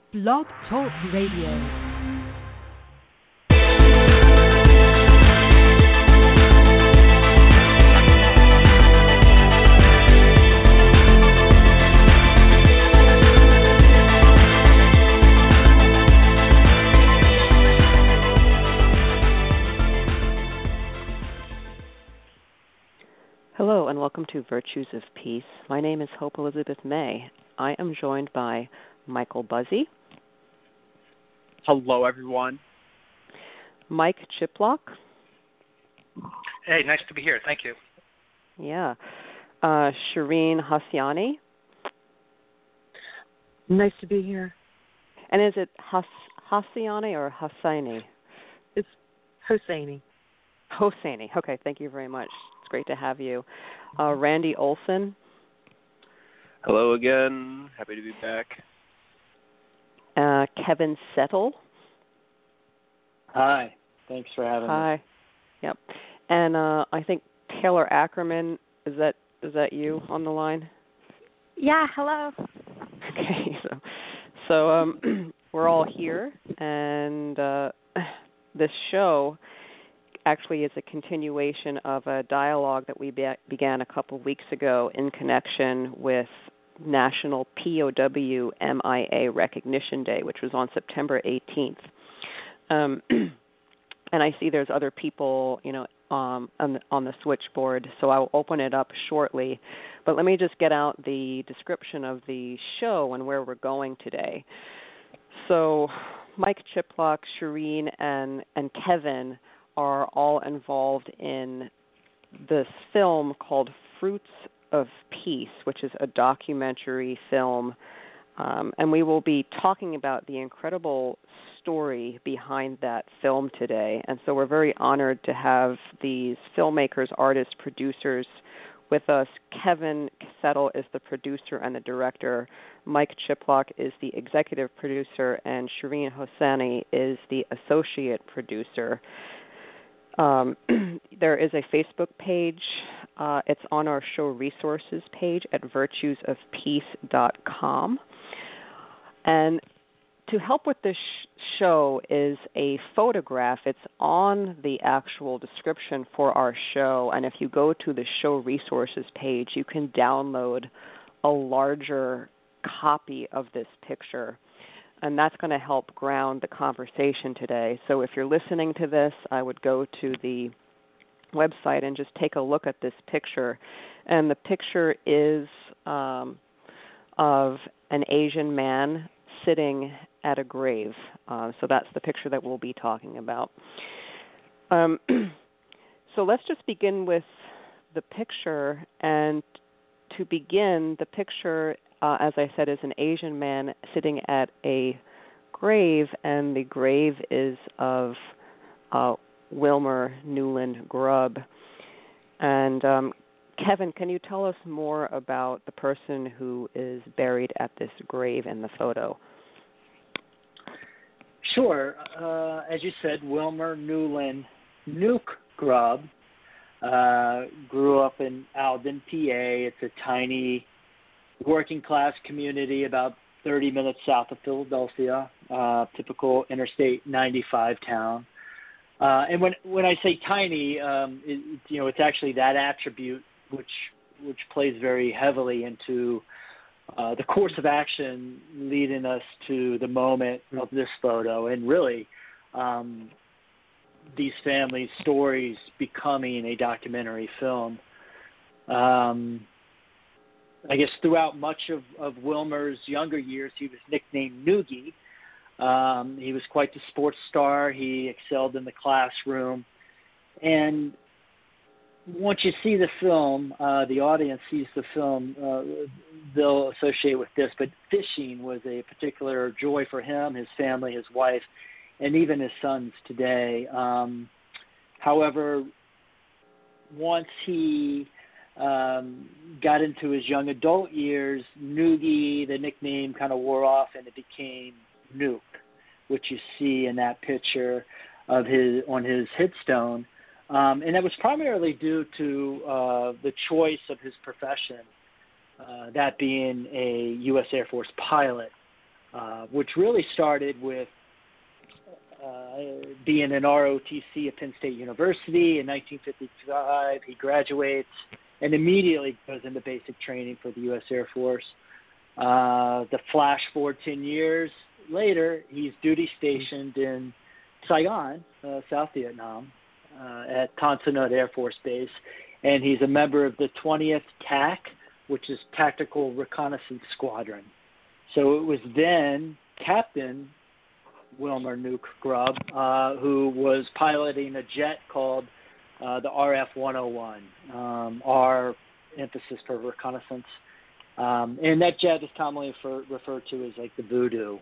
Blog Talk Radio. Hello and welcome to Virtues of Peace. My name is Hope Elizabeth May. I am joined by Michael Buzzy. Hello, everyone. Mike Chiplock. Hey, nice to be here. Thank you. Yeah. Shireen Hassiani. Nice to be here. And is it Hassiani or Hosseini? It's Hosseini. Hosseini. Okay, thank you very much. It's great to have you. Randy Olson. Hello again. Happy to be back. Kevin Settle. Hi. Thanks for having me. Hi. Yep. And I think Taylor Ackerman, is that you on the line? Yeah, hello. Okay. So we're all here, and this show actually is a continuation of a dialogue that we began a couple weeks ago in connection with National POW MIA Recognition Day, which was on September 18th. And I see there's other people, on the switchboard, so I'll open it up shortly. But let me just get out the description of the show and where we're going today. So Mike Chiplock, Shireen, and Kevin are all involved in this film called Fruits of Peace, which is a documentary film, and we will be talking about the incredible story behind that film today. And so we're very honored to have these filmmakers, artists, producers with us. Kevin Settle is the producer and the director. Mike Chiplock is the executive producer, and Shireen Hassiani is the associate producer. There is a Facebook page. It's on our show resources page at virtuesofpeace.com. And to help with this show is a photograph. It's on the actual description for our show. And if you go to the show resources page, you can download a larger copy of this picture. And that's going to help ground the conversation today. So if you're listening to this, I would go to the website and just take a look at this picture. And the picture is of an Asian man sitting at a grave. So that's the picture that we'll be talking about. So let's just begin with the picture. And to begin, the picture, as I said, is an Asian man sitting at a grave, and the grave is of Wilmer Newland Grubb. And Kevin, can you tell us more about the person who is buried at this grave in the photo? Sure. As you said, Wilmer Newland Grubb grew up in Alden, PA. It's a tiny working-class community about 30 minutes south of Philadelphia, typical Interstate 95 town. And when I say tiny, it's actually that attribute which plays very heavily into the course of action leading us to the moment of this photo, and really these families' stories becoming a documentary film. I guess throughout much of Wilmer's younger years, he was nicknamed Noogie. He was quite the sports star. He excelled in the classroom. And once you see the film, the audience sees the film, they'll associate with this. But fishing was a particular joy for him, his family, his wife, and even his sons today. However, once he got into his young adult years, Noogie, the nickname, kind of wore off, and it became Nuke, which you see in that picture of his on his headstone. And that was primarily due to the choice of his profession, that being a U.S. Air Force pilot. which really started with being an ROTC at Penn State University in 1955. He graduates and immediately goes into basic training for the U.S. Air Force. The flash forward 10 years later, he's duty stationed in Saigon, South Vietnam, at Tan Son Nhut Air Force Base, and he's a member of the 20th TAC, which is Tactical Reconnaissance Squadron. So it was then Captain Wilmer Nuke Grubb, who was piloting a jet called the RF-101, our emphasis for reconnaissance. And that jet is commonly referred to as like the Voodoo.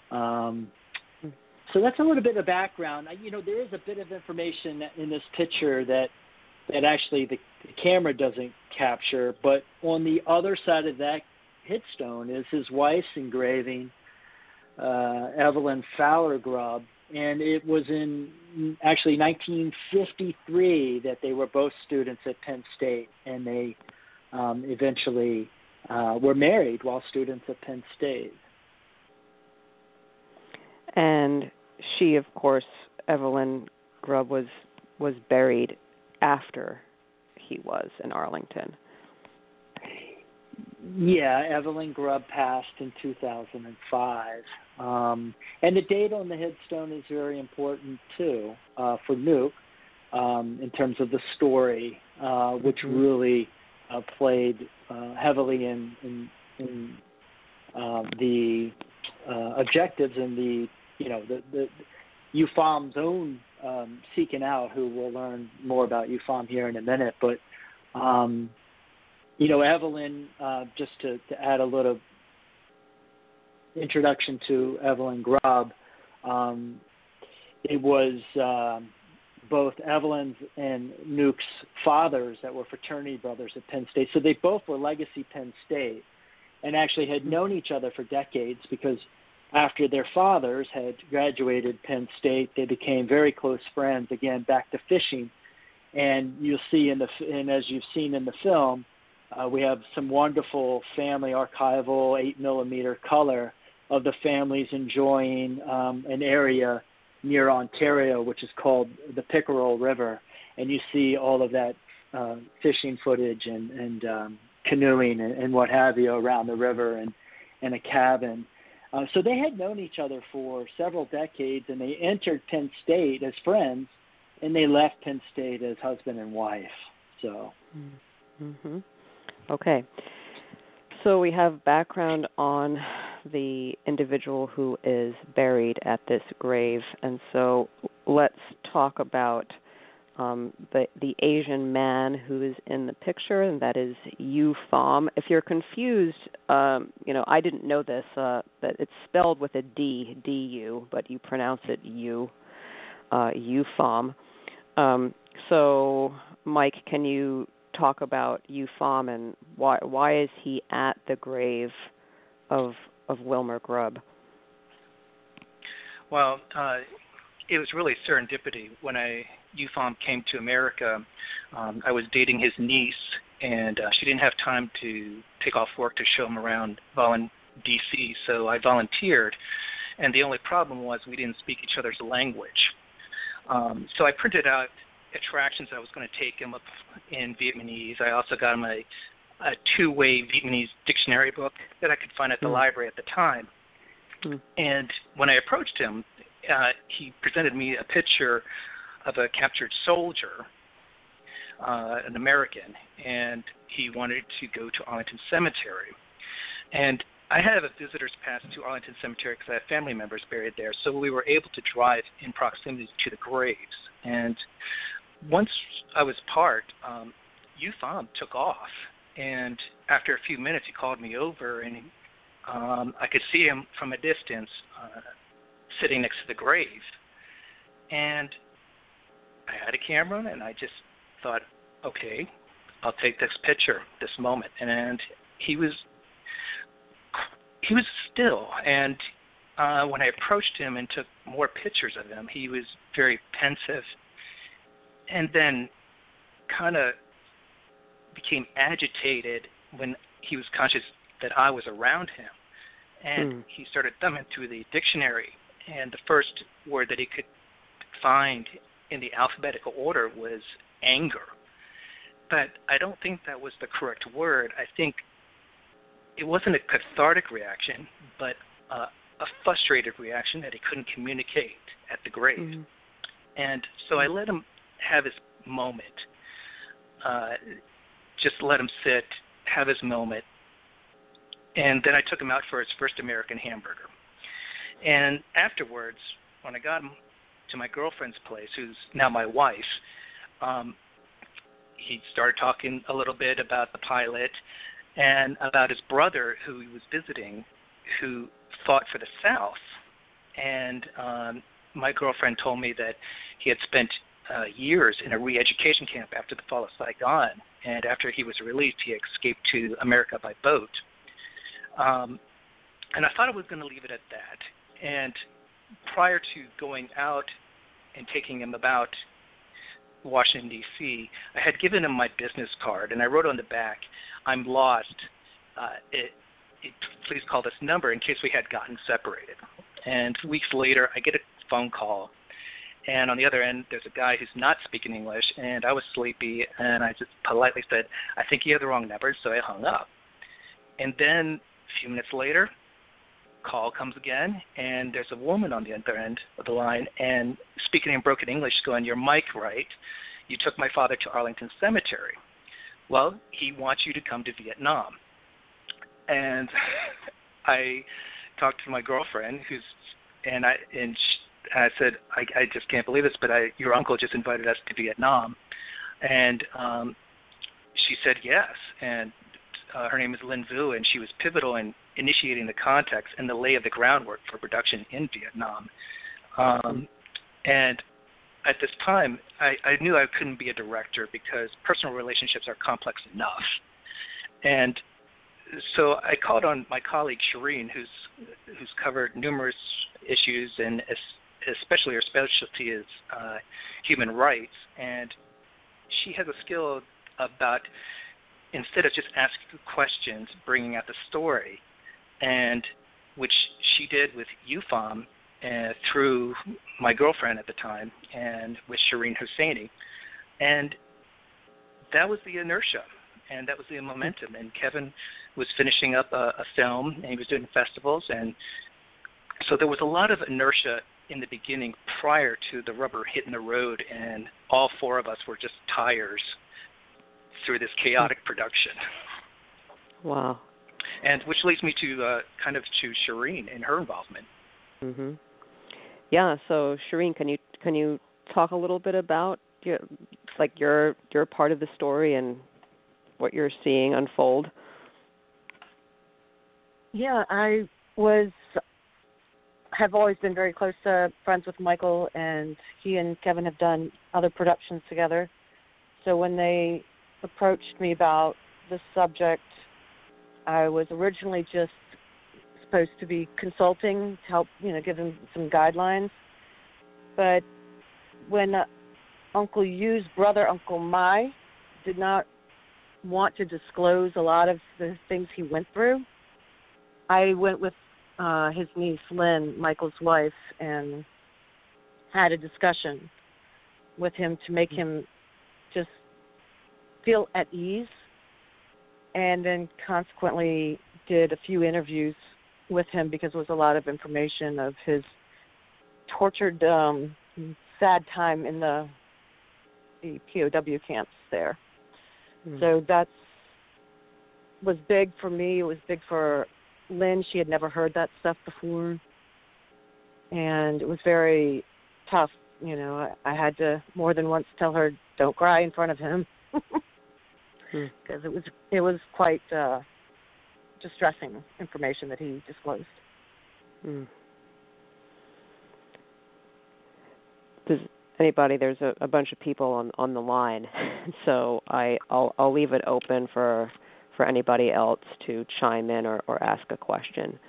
So that's a little bit of background. There is a bit of information in this picture that actually the camera doesn't capture, but on the other side of that headstone is his wife's engraving, Evelyn Fowler Grubb, and it was in actually 1953 that they were both students at Penn State, and they eventually were married while students at Penn State. And she, of course, Evelyn Grubb, was buried after he was in Arlington. Yeah, Evelyn Grubb passed in 2005. And the date on the headstone is very important, too, for Nuke, in terms of the story, which really played heavily in the objectives and the UFOM's own seeking out, who we'll learn more about UFOM here in a minute. But, Evelyn, just to add a little introduction to Evelyn Grubb, it was both Evelyn's and Nuke's fathers that were fraternity brothers at Penn State. So they both were legacy Penn State and actually had known each other for decades, because after their fathers had graduated Penn State, they became very close friends, again, back to fishing. And you'll see and as you've seen in the film, we have some wonderful family archival 8mm color of the families enjoying an area near Ontario, which is called the Pickerel River. And you see all of that fishing footage and canoeing and what have you around the river and a cabin. So they had known each other for several decades, and they entered Penn State as friends, and they left Penn State as husband and wife. So, Okay. So we have background on the individual who is buried at this grave, and so let's talk about the Asian man who is in the picture, and that is UFOM. If you're confused, I didn't know this, that it's spelled with a D, D-U, but you pronounce it U, UFOM. So, Mike, can you talk about UFOM and why is he at the grave of Wilmer Grubb? Well, it was really serendipity. When UFOM came to America, I was dating his niece, and she didn't have time to take off work to show him around D.C., so I volunteered, and the only problem was we didn't speak each other's language. So I printed out attractions I was going to take him up in Vietnamese. I also got him a two-way Vietnamese dictionary book that I could find at the library at the time. And when I approached him, he presented me a picture of a captured soldier, an American, and he wanted to go to Arlington Cemetery. And I have a visitor's pass to Arlington Cemetery because I have family members buried there, so we were able to drive in proximity to the graves. And once I was parked, UFOM took off, and after a few minutes he called me over, and I could see him from a distance sitting next to the grave. And I had a camera, and I just thought, okay, I'll take this picture, this moment. And he was still, and when I approached him and took more pictures of him, he was very pensive, and then kind of became agitated when he was conscious that I was around him. And he started thumbing through the dictionary, and the first word that he could find in the alphabetical order was anger. But I don't think that was the correct word. I think it wasn't a cathartic reaction, but a frustrated reaction that he couldn't communicate at the grave. And so I let him have his moment. Just let him sit, have his moment. And then I took him out for his first American hamburger. And afterwards, when I got him to my girlfriend's place, who's now my wife, he started talking a little bit about the pilot and about his brother who he was visiting, who fought for the South. And my girlfriend told me that he had spent years in a re-education camp after the fall of Saigon, and after he was released, he escaped to America by boat. And I thought I was going to leave it at that. And prior to going out and taking him about Washington, D.C., I had given him my business card, and I wrote on the back, "I'm lost. Please call this number," in case we had gotten separated. And weeks later, I get a phone call, and on the other end, there's a guy who's not speaking English, and I was sleepy, and I just politely said, "I think you have the wrong number," so I hung up. And then a few minutes later, call comes again, and there's a woman on the other end of the line, and speaking in broken English, going, "You're Mike, right? You took my father to Arlington Cemetery. Well, he wants you to come to Vietnam." And I talked to my girlfriend, and I said, I just can't believe this, but your uncle just invited us to Vietnam. And she said yes, and her name is Lin Vu, and she was pivotal in initiating the context and the lay of the groundwork for production in Vietnam. And at this time, I knew I couldn't be a director because personal relationships are complex enough. And so I called on my colleague Shireen, who's covered numerous issues, and especially her specialty is human rights. And she has a skill about, instead of just asking questions, bringing out the story, and which she did with UFOM through my girlfriend at the time and with Shireen Hosseini. And that was the inertia, and that was the momentum. And Kevin was finishing up a film, and he was doing festivals, and so there was a lot of inertia in the beginning prior to the rubber hitting the road, and all four of us were just tires through this chaotic production. Wow. And which leads me to to Shireen and her involvement. Mhm. Yeah. So Shireen, can you talk a little bit about your part of the story and what you're seeing unfold? Yeah, I have always been very close to friends with Michael, and he and Kevin have done other productions together. So when they approached me about this subject, I was originally just supposed to be consulting to help, give them some guidelines. But when Uncle Yu's brother, Uncle Mai, did not want to disclose a lot of the things he went through, I went with his niece, Lynn, Michael's wife, and had a discussion with him to make him just feel at ease, and then consequently did a few interviews with him because there was a lot of information of his tortured, sad time in the POW camps there. Mm. So that was big for me. It was big for Lynn. She had never heard that stuff before, and it was very tough. I had to more than once tell her, "Don't cry in front of him," because it was quite distressing information that he disclosed. Mm. There's a bunch of people on the line, so I'll leave it open for anybody else to chime in or ask a question.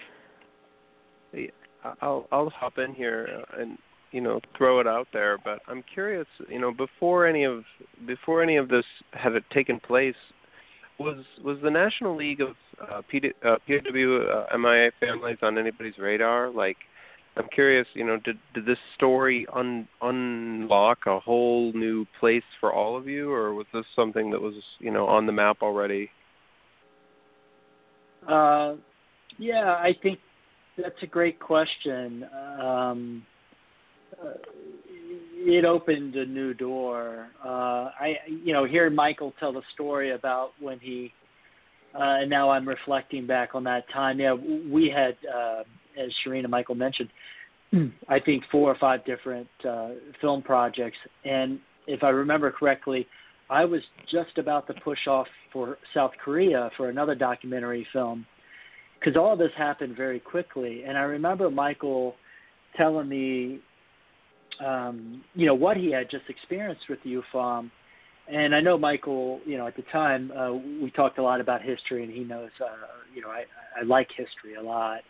I'll hop in here and throw it out there, but I'm curious, before any of this had taken place, was the National League of POW MIA families on anybody's radar? Like, I'm curious, did this story unlock a whole new place for all of you, or was this something that was, on the map already? Yeah, I think that's a great question. It opened a new door. Hearing Michael tell the story about when he, and now I'm reflecting back on that time. Yeah, we had, as Sharina and Michael mentioned, I think 4 or 5 different film projects. And if I remember correctly, I was just about to push off for South Korea for another documentary film, because all of this happened very quickly. And I remember Michael telling me, what he had just experienced with the UFOM. And I know Michael, at the time, we talked a lot about history, and he knows, I like history a lot.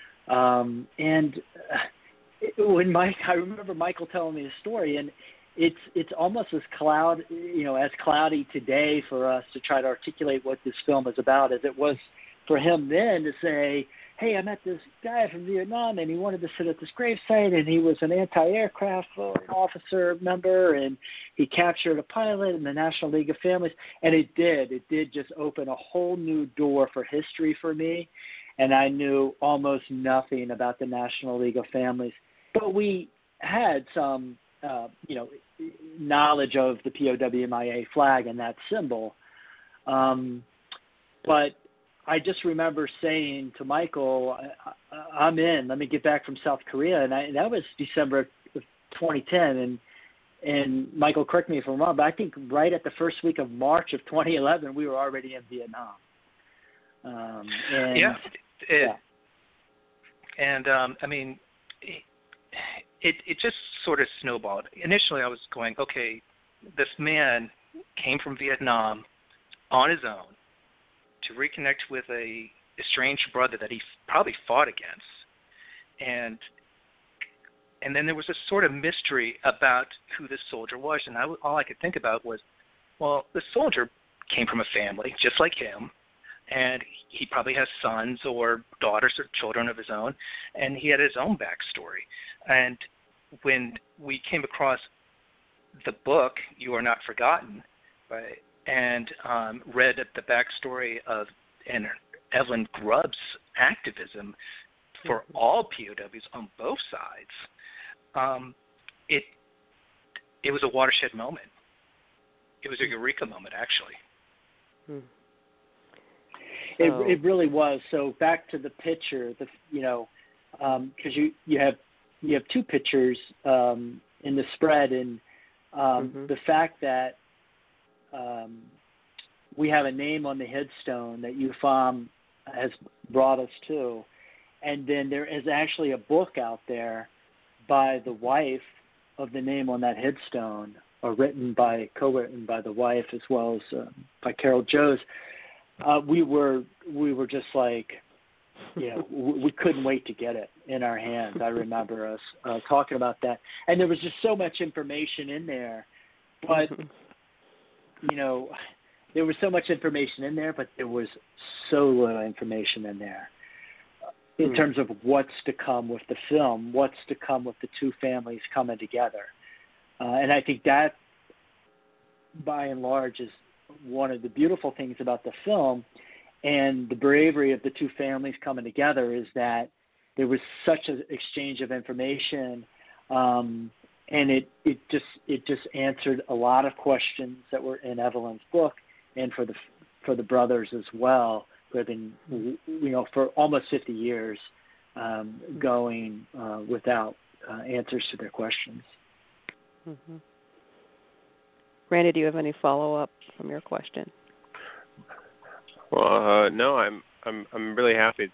I remember Michael telling me the story, and it's almost as cloudy today for us to try to articulate what this film is about as it was for him then to say, hey, I met this guy from Vietnam, and he wanted to sit at this gravesite, and he was an anti-aircraft officer member, and he captured a pilot in the National League of Families. And it did just open a whole new door for history for me, and I knew almost nothing about the National League of Families. But we had some, knowledge of the POWMIA flag and that symbol. But I just remember saying to Michael, I'm in. Let me get back from South Korea. And that was December of 2010. And Michael, correct me if I'm wrong, but I think right at the first week of March of 2011, we were already in Vietnam. It just sort of snowballed. Initially, I was going, okay, this man came from Vietnam on his own to reconnect with a estranged brother that he probably fought against. And then there was a sort of mystery about who this soldier was, and all I could think about was, well, the soldier came from a family just like him, and he probably has sons or daughters or children of his own, and he had his own backstory. And when we came across the book, You Are Not Forgotten, and read the backstory of Evelyn Grubb's activism for all POWs on both sides, it was a watershed moment. It was a eureka moment, actually. It really was. So back to the picture, because you have 2 pictures in the spread, and the fact that we have a name on the headstone that UFOM has brought us to, and then there is actually a book out there by the wife of the name on that headstone, or co-written by the wife as well as by Carol Joes. We were just like, we couldn't wait to get it in our hands. I remember us talking about that, and there was just so much information in there, but there was so much information in there, but there was so little information in there in terms of what's to come with the film, what's to come with the 2 families coming together. And I think that, by and large, is one of the beautiful things about the film, and the bravery of the 2 families coming together is that there was such an exchange of information, and it just answered a lot of questions that were in Evelyn's book, and for the brothers as well, who have been for almost 50 years going without answers to their questions. Mm-hmm. Randy, do you have any follow-up from your question? Well, no, I'm really happy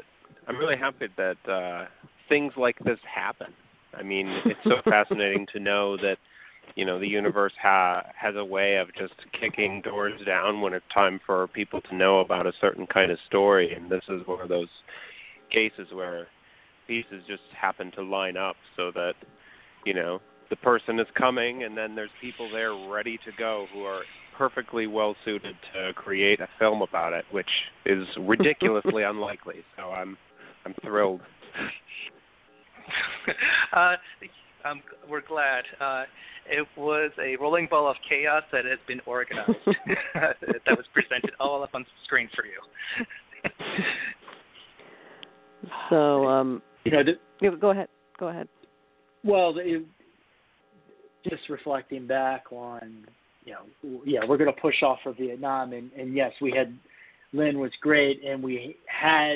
that things like this happen. I mean, it's so fascinating to know that the universe has a way of just kicking doors down when it's time for people to know about a certain kind of story, and this is one of those cases where pieces just happen to line up so that the person is coming, and then there's people there ready to go who are perfectly well suited to create a film about it, which is ridiculously unlikely. So I'm thrilled. We're glad. It was a rolling ball of chaos that has been organized. That was presented all up on the screen for you. So, go ahead. Go ahead. Well, just reflecting back on, we're going to push off for Vietnam, and yes, Lynn was great, and we had,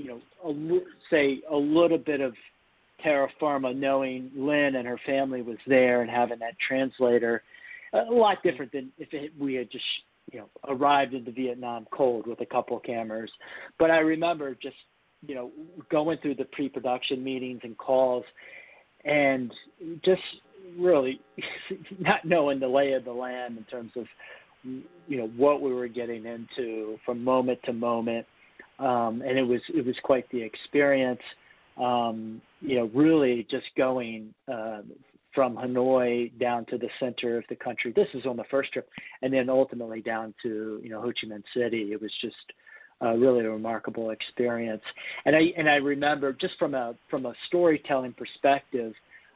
a little bit of terra firma, knowing Lynn and her family was there and having that translator. A lot different than if we had just, arrived into Vietnam cold with a couple of cameras. But I remember just, going through the pre-production meetings and calls and just really not knowing the lay of the land in terms of, what we were getting into from moment to moment. And it was quite the experience. Really just going from Hanoi down to the center of the country. This is on the first trip, and then ultimately down to Ho Chi Minh City. It was just really a remarkable experience. And I remember just from a storytelling perspective,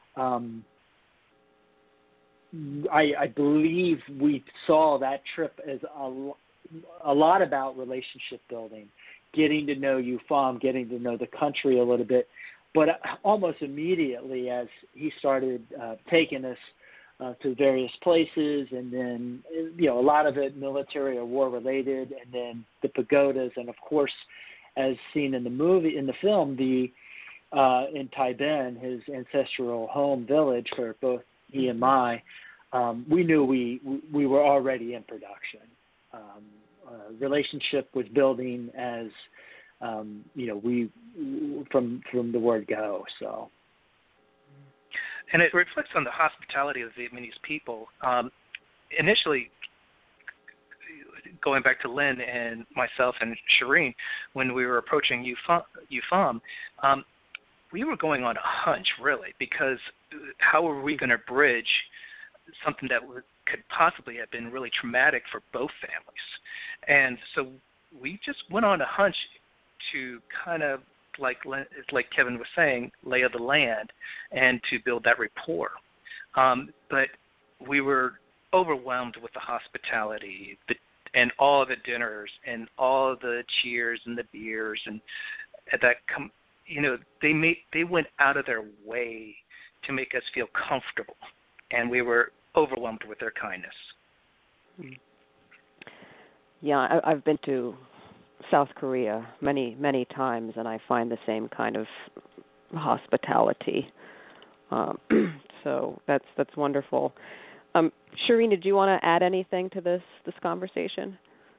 I believe we saw that trip as a lot about relationship building, getting to know UFOM, getting to know the country a little bit. But almost immediately, as he started taking us to various places, and then a lot of it military or war related, and then the pagodas, and of course, as seen in the film, in Tai Ben, his ancestral home village for both he and Mai, we knew we were already in production. Relationship was building as we from the word go. So, and it reflects on the hospitality of the Vietnamese people. Initially, going back to Lynn and myself and Shireen, when we were approaching UFOM, we were going on a hunch, really, because how were we going to bridge something that could possibly have been really traumatic for both families? And so we just went on a hunch to kind of, like Kevin was saying, lay of the land and to build that rapport. But we were overwhelmed with the hospitality and all the dinners and all the cheers and the beers and that. They went out of their way to make us feel comfortable, and we were overwhelmed with their kindness. Yeah, I've been to South Korea many, many times, and I find the same kind of hospitality. So that's wonderful. Shireen, did you want to add anything to this conversation?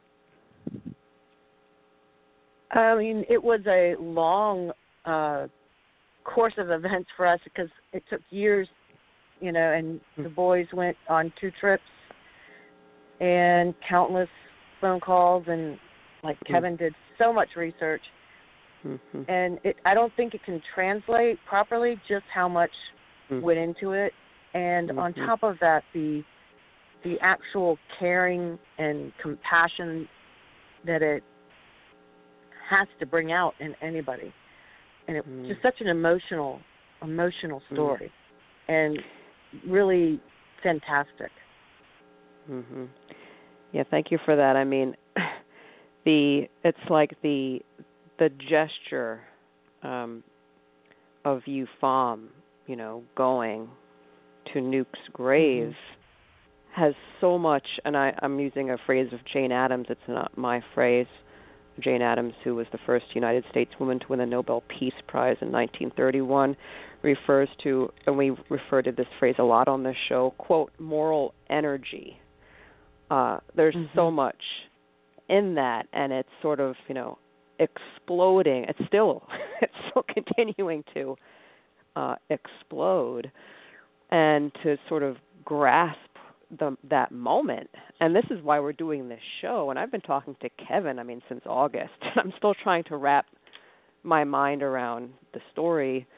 I mean, it was a long course of events for us because it took years, and the boys went on 2 trips and countless phone calls, and like Kevin did so much research. Mm-hmm. And I don't think it can translate properly just how much went into it. And on top of that, the actual caring and compassion that it has to bring out in anybody. And it was just such an emotional story, and really fantastic. Mm-hmm. Yeah, thank you for that. I mean, it's like the gesture of UFOM, going to Nuke's grave has so much, and I'm using a phrase of Jane Addams. It's not my phrase. Jane Addams, who was the first United States woman to win the Nobel Peace Prize in 1931, refers to, and we refer to this phrase a lot on this show, quote, moral energy. There's so much in that, and it's sort of, exploding. It's still continuing to explode, and to sort of grasp that moment. And this is why we're doing this show. And I've been talking to Kevin, since August. I'm still trying to wrap my mind around the story.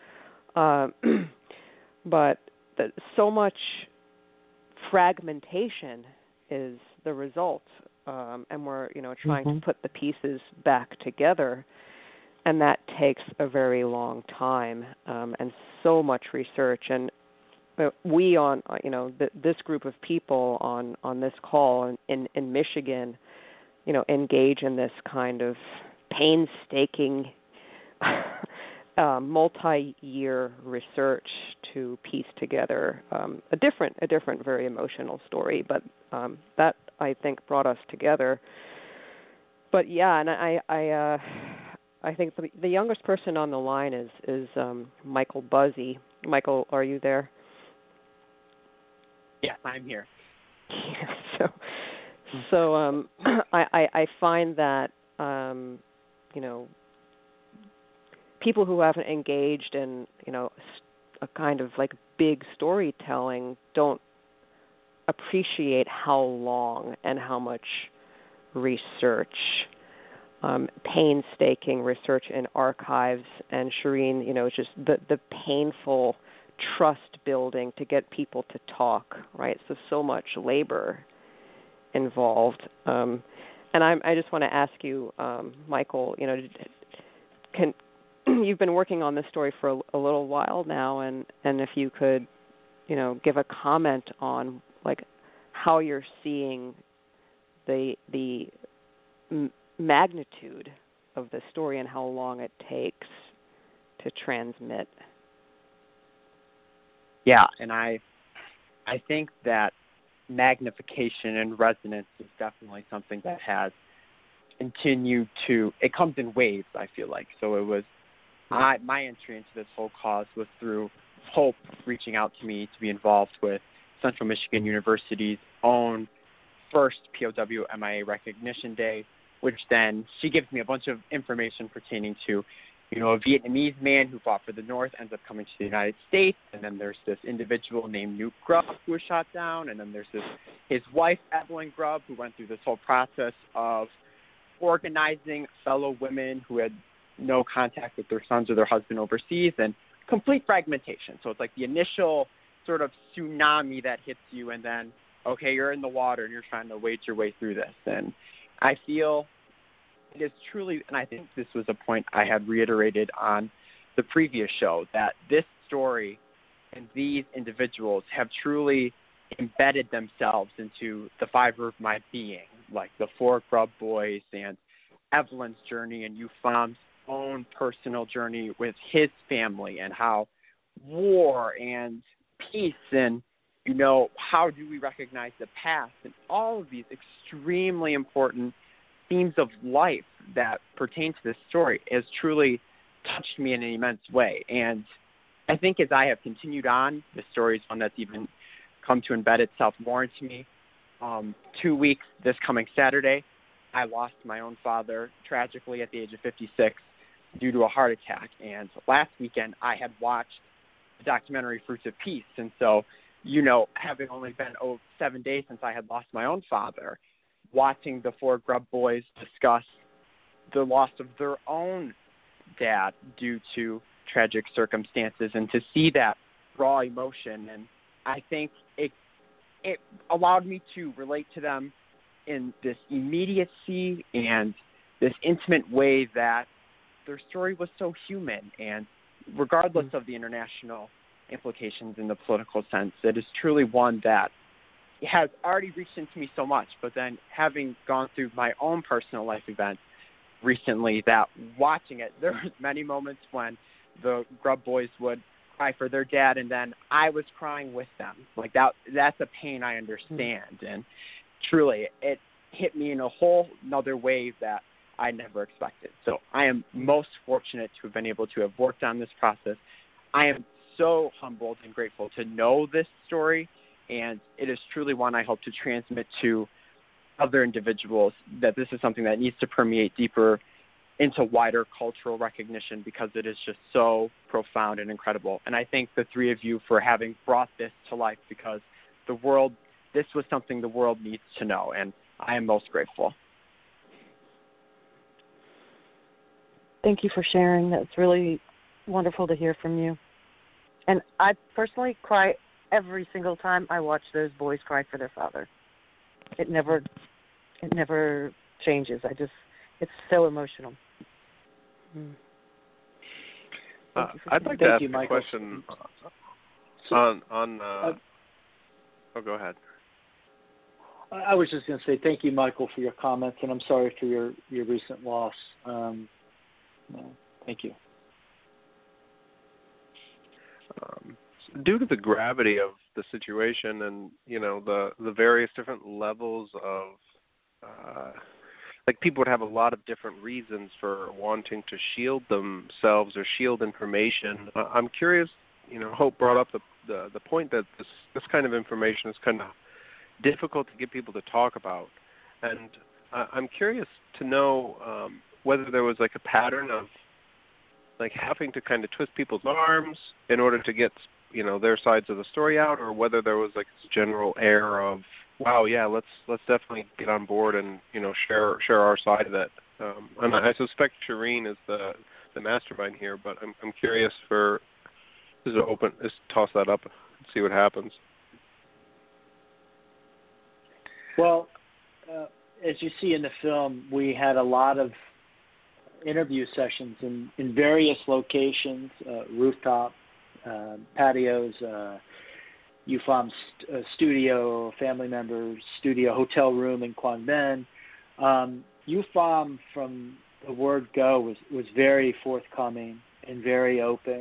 But so much fragmentation is the result, and we're trying to put the pieces back together, and that takes a very long time and so much research. And we on this group of people on this call in Michigan, engage in this kind of painstaking multi-year research to piece together a different, very emotional story, but that I think brought us together. But yeah, and I think the youngest person on the line is Michael Buzzy. Michael, are you there? Yes, I'm here. So I find that people who haven't engaged in a kind of like big storytelling don't appreciate how long and how much research, painstaking research in archives, and Shireen, just the painful trust building to get people to talk, right? So much labor involved. And I just want to ask you, Michael, you've been working on this story for a little while now, and if you could, give a comment on like how you're seeing the magnitude of the story and how long it takes to transmit. Yeah, and I think that magnification and resonance is definitely something that has continued to, it comes in waves, I feel like. So it was, my entry into this whole cause was through Hope reaching out to me to be involved with Central Michigan University's own first POW MIA Recognition Day, which then she gives me a bunch of information pertaining to, a Vietnamese man who fought for the North ends up coming to the United States, and then there's this individual named Newt Grubb who was shot down, and then there's his wife, Evelyn Grubb, who went through this whole process of organizing fellow women who had no contact with their sons or their husband overseas, and complete fragmentation. So it's like the initial sort of tsunami that hits you, and then, okay, you're in the water and you're trying to wade your way through this. And I feel it is truly, and I think this was a point I had reiterated on the previous show, that this story and these individuals have truly embedded themselves into the fiber of my being, like the four Grubb boys and Evelyn's journey and Euphem's own personal journey with his family, and how war and peace and, how do we recognize the past, and all of these extremely important themes of life that pertain to this story has truly touched me in an immense way. And I think as I have continued on, the story is one that's even come to embed itself more into me. 2 weeks this coming Saturday, I lost my own father tragically at the age of 56 due to a heart attack. And last weekend I had watched the documentary Fruits of Peace. And so, having only been 7 days since I had lost my own father, watching the four Grubb boys discuss the loss of their own dad due to tragic circumstances, and to see that raw emotion, and I think it allowed me to relate to them in this immediacy and this intimate way that their story was so human, and regardless of the international implications in the political sense, it is truly one that has already reached into me so much. But then having gone through my own personal life events recently, that watching it, there was many moments when the Grubb boys would cry for their dad, and then I was crying with them. Like that's a pain I understand. And truly, it hit me in a whole another way that I never expected. So I am most fortunate to have been able to have worked on this process. I am so humbled and grateful to know this story, and it is truly one I hope to transmit to other individuals, that this is something that needs to permeate deeper into wider cultural recognition, because it is just so profound and incredible. And I thank the three of you for having brought this to life, because this was something the world needs to know, and I am most grateful. Thank you for sharing. That's really wonderful to hear from you. And I personally cry every single time I watch those boys cry for their father. it never changes. It's so emotional. I'd like to ask you, a Michael. question on go ahead. I was just going to say thank you, Michael, for your comments, and I'm sorry for your recent loss. Thank you. Due to the gravity of the situation and, the various different levels of, people would have a lot of different reasons for wanting to shield themselves or shield information. I'm curious, Hope brought up the point that this kind of information is kind of difficult to get people to talk about. And I'm curious to know whether there was a pattern of having to kind of twist people's arms in order to get their sides of the story out, or whether there was this general air of, wow, yeah, let's definitely get on board and share our side of it. And I suspect Shireen is the mastermind here, but I'm curious for just toss that up and see what happens. Well, as you see in the film, we had a lot of interview sessions in various locations, rooftop, patios, UFOM's studio, family members' studio, hotel room in Quang Binh. UFOM, from the word go, was very forthcoming and very open.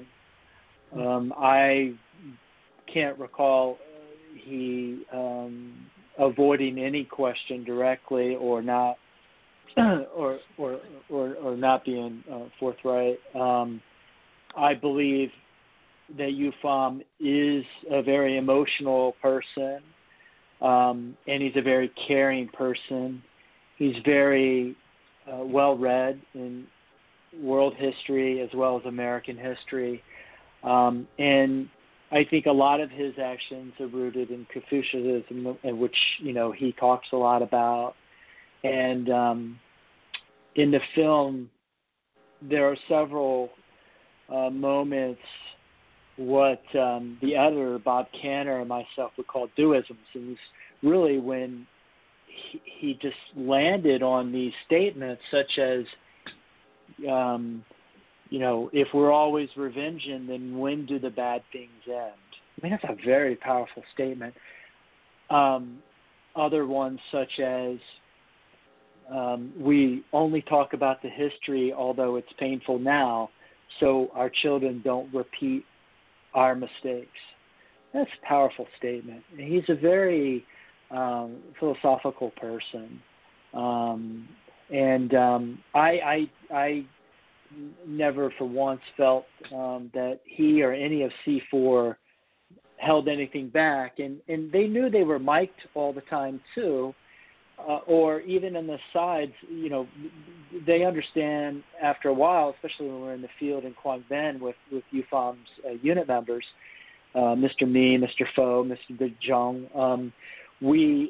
I can't recall he avoiding any question directly or not or not being forthright. I believe that UFOM is a very emotional person, and he's a very caring person. He's very well-read in world history as well as American history. And I think a lot of his actions are rooted in Confucianism, which, he talks a lot about. And in the film, there are several moments what the editor, Bob Canner, and myself would call doisms. It was really when he just landed on these statements such as, if we're always revenging, then when do the bad things end? I mean, that's a very powerful statement. Other ones such as, we only talk about the history, although it's painful now, so our children don't repeat our mistakes. That's a powerful statement. He's a very philosophical person. I never for once felt that he or any of C4 held anything back. And they knew they were mic'd all the time too, or even in the sides, they understand after a while, especially when we're in the field in Quang Binh with UFOM's unit members, Mr. Me, Mr. Fo, Mr. De Jong, we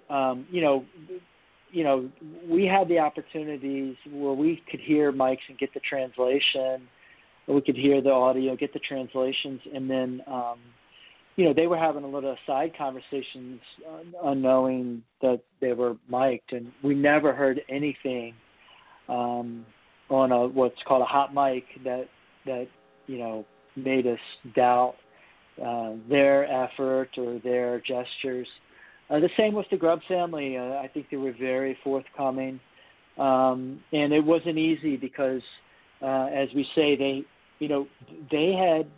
had the opportunities where we could hear mics and get the translation, or we could hear the audio, get the translations, and then, they were having a little side conversations unknowing that they were mic'd, and we never heard anything on what's called a hot mic that made us doubt their effort or their gestures. The same with the Grubb family. I think they were very forthcoming, and it wasn't easy because, as we say, they had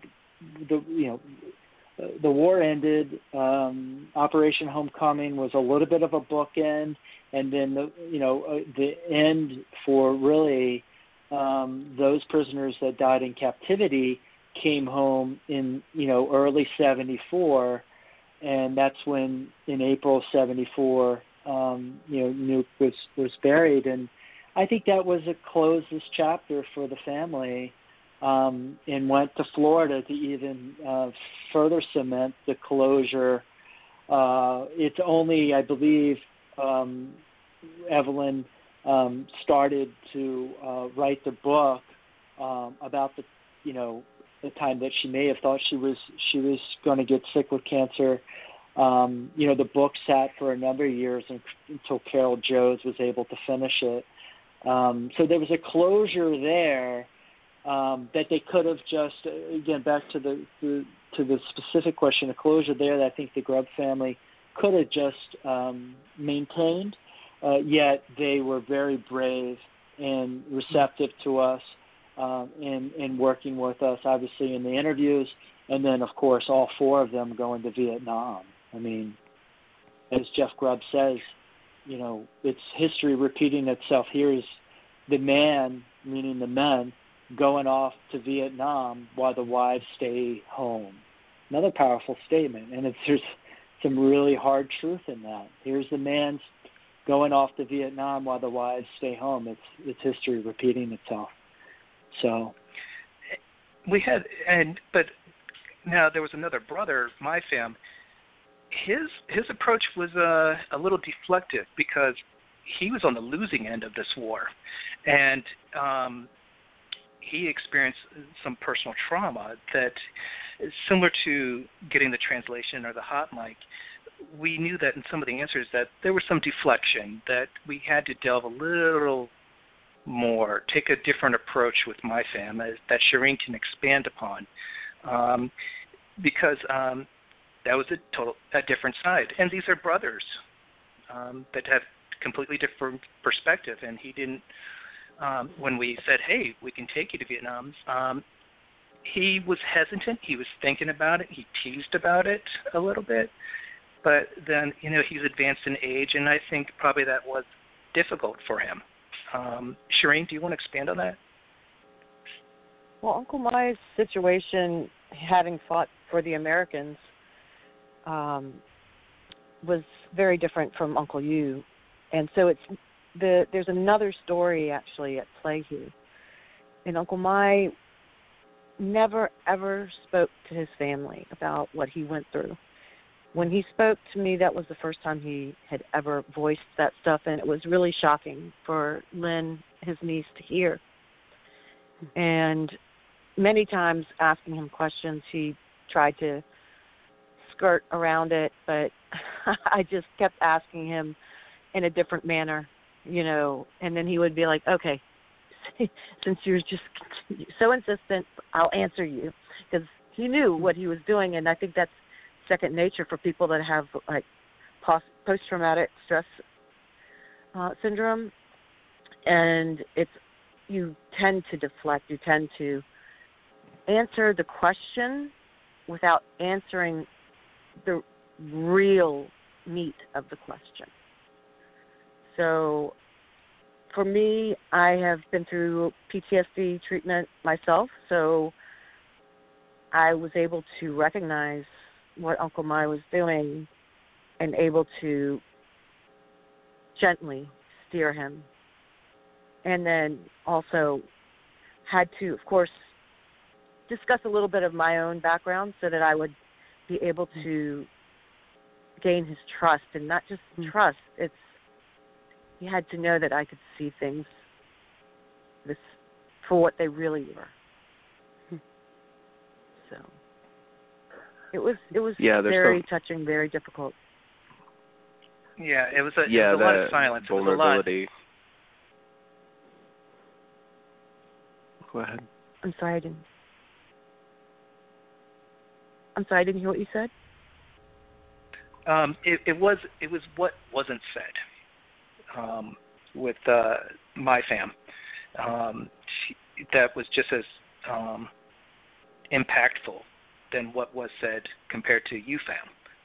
the war ended. Operation Homecoming was a little bit of a bookend, and then the end for really those prisoners that died in captivity came home in early '74. And that's when, in April '74, Nuke was buried, and I think that was a closest chapter for the family, and went to Florida to even further cement the closure. It's only, I believe, Evelyn started to write the book about the time that she may have thought she was going to get sick with cancer, The book sat for a number of years until Carol Jones was able to finish it. So there was a closure there that they could have just, again, back to the specific question, a closure there that I think the Grubb family could have just maintained, yet they were very brave and receptive to us in working with us, obviously, in the interviews, and then, of course, all four of them going to Vietnam. I mean, as Jeff Grubb says, it's history repeating itself. Here's the man, meaning the men, going off to Vietnam while the wives stay home. Another powerful statement, and there's some really hard truth in that. Here's the man going off to Vietnam while the wives stay home. It's history repeating itself. So but now there was another brother, my fam. His approach was a little deflective because he was on the losing end of this war, and he experienced some personal trauma that is similar to getting the translation or the hot mic. We knew that in some of the answers that there was some deflection, that we had to delve a little more, take a different approach with my fam that Shireen can expand upon, because that was a different side. And these are brothers that have completely different perspective. And he didn't, when we said, hey, we can take you to Vietnam, he was hesitant. He was thinking about it. He teased about it a little bit. But then, he's advanced in age, and I think probably that was difficult for him. Shireen, do you want to expand on that? Well, Uncle Mai's situation, having fought for the Americans, was very different from Uncle Yu. And so there's another story actually at play here. And Uncle Mai never, ever spoke to his family about what he went through. When he spoke to me, that was the first time he had ever voiced that stuff, and it was really shocking for Lynn, his niece, to hear. And many times asking him questions, he tried to skirt around it, but I just kept asking him in a different manner, and then he would be like, okay, since you're just so insistent, I'll answer you, because he knew what he was doing, and I think that's second nature for people that have like post-traumatic stress syndrome, and you tend to deflect, you tend to answer the question without answering the real meat of the question. So for me, I have been through PTSD treatment myself, so I was able to recognize what Uncle Mai was doing and able to gently steer him. And then also had to, of course, discuss a little bit of my own background so that I would be able to gain his trust. And not just trust, he had to know that I could see things for what they really were. So it was very touching, very difficult. Yeah, it was a lot of silence. Vulnerability. It was a lot. Go ahead. I'm sorry, I didn't hear what you said. It was what wasn't said with my fam. That was just as impactful than what was said compared to you fam.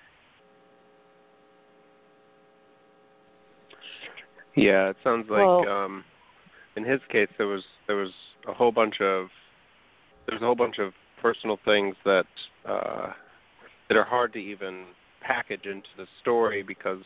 Yeah, it sounds like in his case there was a whole bunch of personal things that are hard to even package into the story because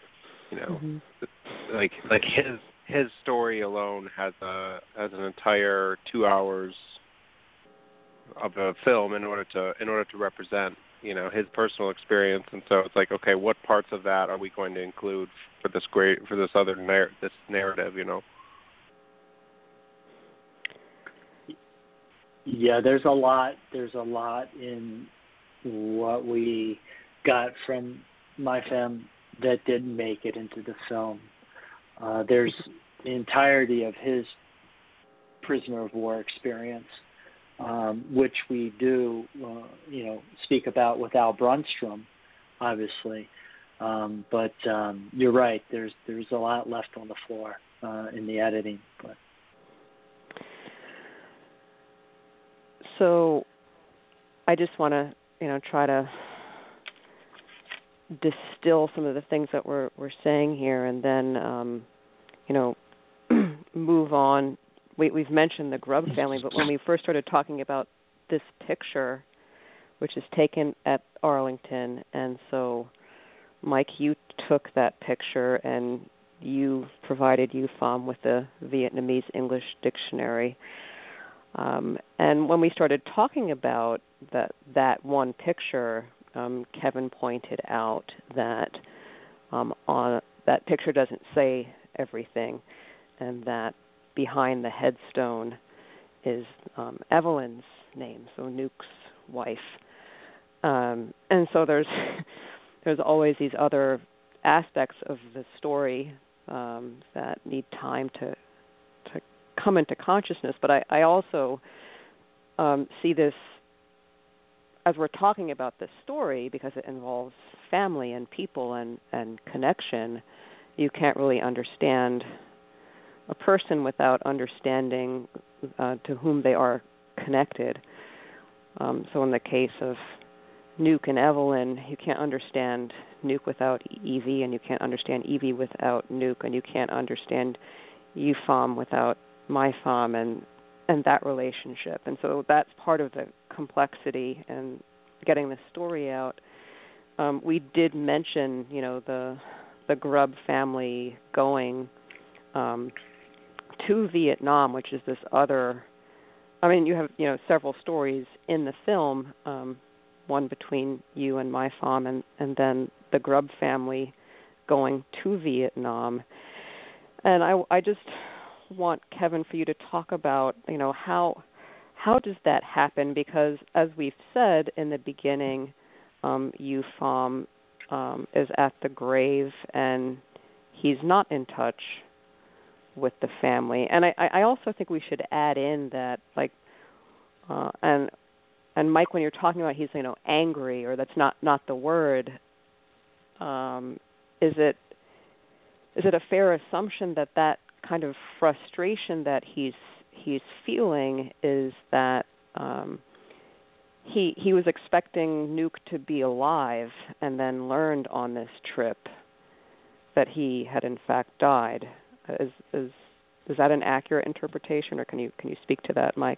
like his story alone has an entire 2 hours of a film in order to represent his personal experience, and so it's like, okay, what parts of that are we going to include for this narrative? Yeah, there's a lot in what we got from My Fam that didn't make it into the film. There's the entirety of his prisoner of war experience, which we do, speak about with Al Brunstrom, obviously. But you're right. There's a lot left on the floor in the editing. But. So, I just want to, try to distill some of the things that we're saying here, and then, move on. We've mentioned the Grubb family, but when we first started talking about this picture, which is taken at Arlington, and so, Mike, you took that picture and you provided UFOM with the Vietnamese English dictionary. And when we started talking about that one picture, Kevin pointed out that on that picture doesn't say everything, and that behind the headstone is Evelyn's name, so Nuke's wife. And so there's always these other aspects of the story that need time to come into consciousness. But I also see this, as we're talking about this story, because it involves family and people and connection, you can't really understand a person without understanding to whom they are connected. So in the case of Nuke and Evelyn, you can't understand Nuke without Evie, and you can't understand Evie without Nuke, and you can't understand UFOM without MyFOM and that relationship. And so that's part of the complexity and getting the story out. We did mention, the Grubb family going to Vietnam, which is this other. I mean, you have several stories in the film. One between you and MyFOM, and then the Grubb family going to Vietnam. And I just want, Kevin, for you to talk about, how does that happen? Because as we've said in the beginning, UFOM is at the grave, and he's not in touch with the family. And I also think we should add in that, and Mike, when you're talking about he's angry, or that's not the word, is it a fair assumption that kind of frustration that he's feeling is that he was expecting Nuke to be alive, and then learned on this trip that he had in fact died? Is that an accurate interpretation, or can you speak to that, Mike?